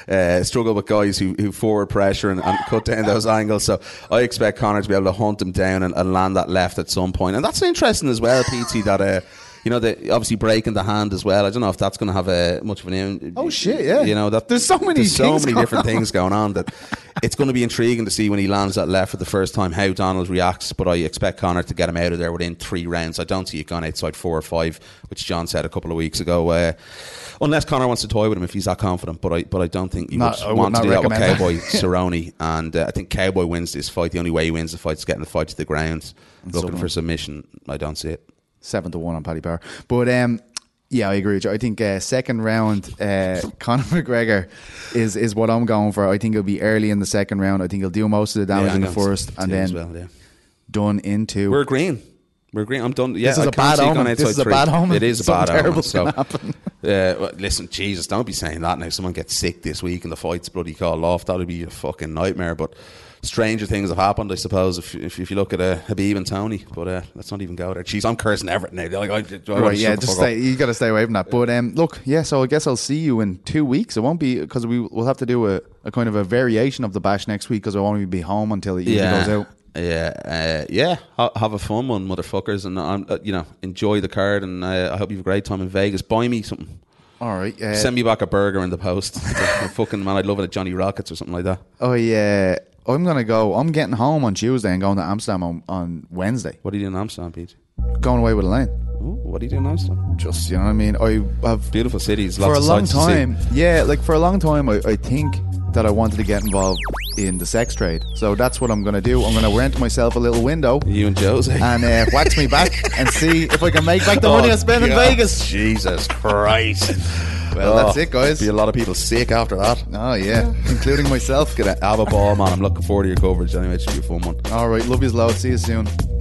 uh, struggle with guys who, who forward pressure and, and cut down those angles. So I expect Conor to be able to hunt him down and, and land that left at some point. And that's interesting as well, P T, that uh, you know, the, obviously breaking the hand as well. I don't know if that's going to have a much of an impact. Oh shit! Yeah, you know that there's so many, there's so many different on. things going on that it's going to be intriguing to see when he lands that left for the first time how Donald reacts. But I expect Conor to get him out of there within three rounds. I don't see it going outside four or five, which John said a couple of weeks ago. Uh, unless Conor wants to toy with him if he's that confident, but I but I don't think you not, would would want to do that with that. Cowboy Cerrone. And uh, I think Cowboy wins this fight. The only way he wins the fight is getting the fight to the ground, and looking so for submission. I don't see it. Seven to one on Paddy Power, but um, yeah, I agree with you. I think uh, second round, uh, Conor McGregor is is what I'm going for. I think it'll be early in the second round. I think he'll do most of the damage yeah, in the first, and then well, yeah. done into. We're agreeing. We're agreeing. I'm done. Yeah, this is I a bad omen. This is a three. bad omen. It is a Something bad omen. terrible's So, gonna happen. Uh, well, listen, Jesus, don't be saying that now. Someone gets sick this week and the fight's bloody called off. That would be a fucking nightmare. But stranger things have happened, I suppose, if if, if you look at uh, Habib and Tony. But uh, let's not even go there. Jeez, I'm cursing everything now. Like, I, I right, yeah, just stay, you got to stay away from that. But um, look, yeah, so I guess I'll see you in two weeks. It won't be, because we, we'll have to do a, a kind of a variation of the bash next week, because I won't even be home until it yeah. goes out. Yeah, uh, yeah. Ha- have a fun one, motherfuckers, and um, uh, you know, enjoy the card. And uh, I hope you have a great time in Vegas. Buy me something. All right. Uh, Send me back a burger in the post. Fucking man, I'd love it at Johnny Rockets or something like that. Oh yeah, I'm gonna go. I'm getting home on Tuesday and going to Amsterdam on, on Wednesday. What are you doing in Amsterdam, Pete? Going away with Elaine. Ooh, what are you doing in Amsterdam? Just, you know what I mean. I have beautiful cities. For lots a of long sights to see. time, yeah, like for a long time, I, I think that I wanted to get involved in the sex trade. So that's what I'm going to do. I'm going to rent myself a little window. You and Jose. And uh, wax me back and see if I can make back the Oh, money I spent in God. Vegas. Jesus Christ. Well, Oh, that's it, guys. Be a lot of people sick after that. Oh, yeah. Including myself. Get a, have a ball, man. I'm looking forward to your coverage anyway. It should be a fun one. All right. Love yous loads. See you soon.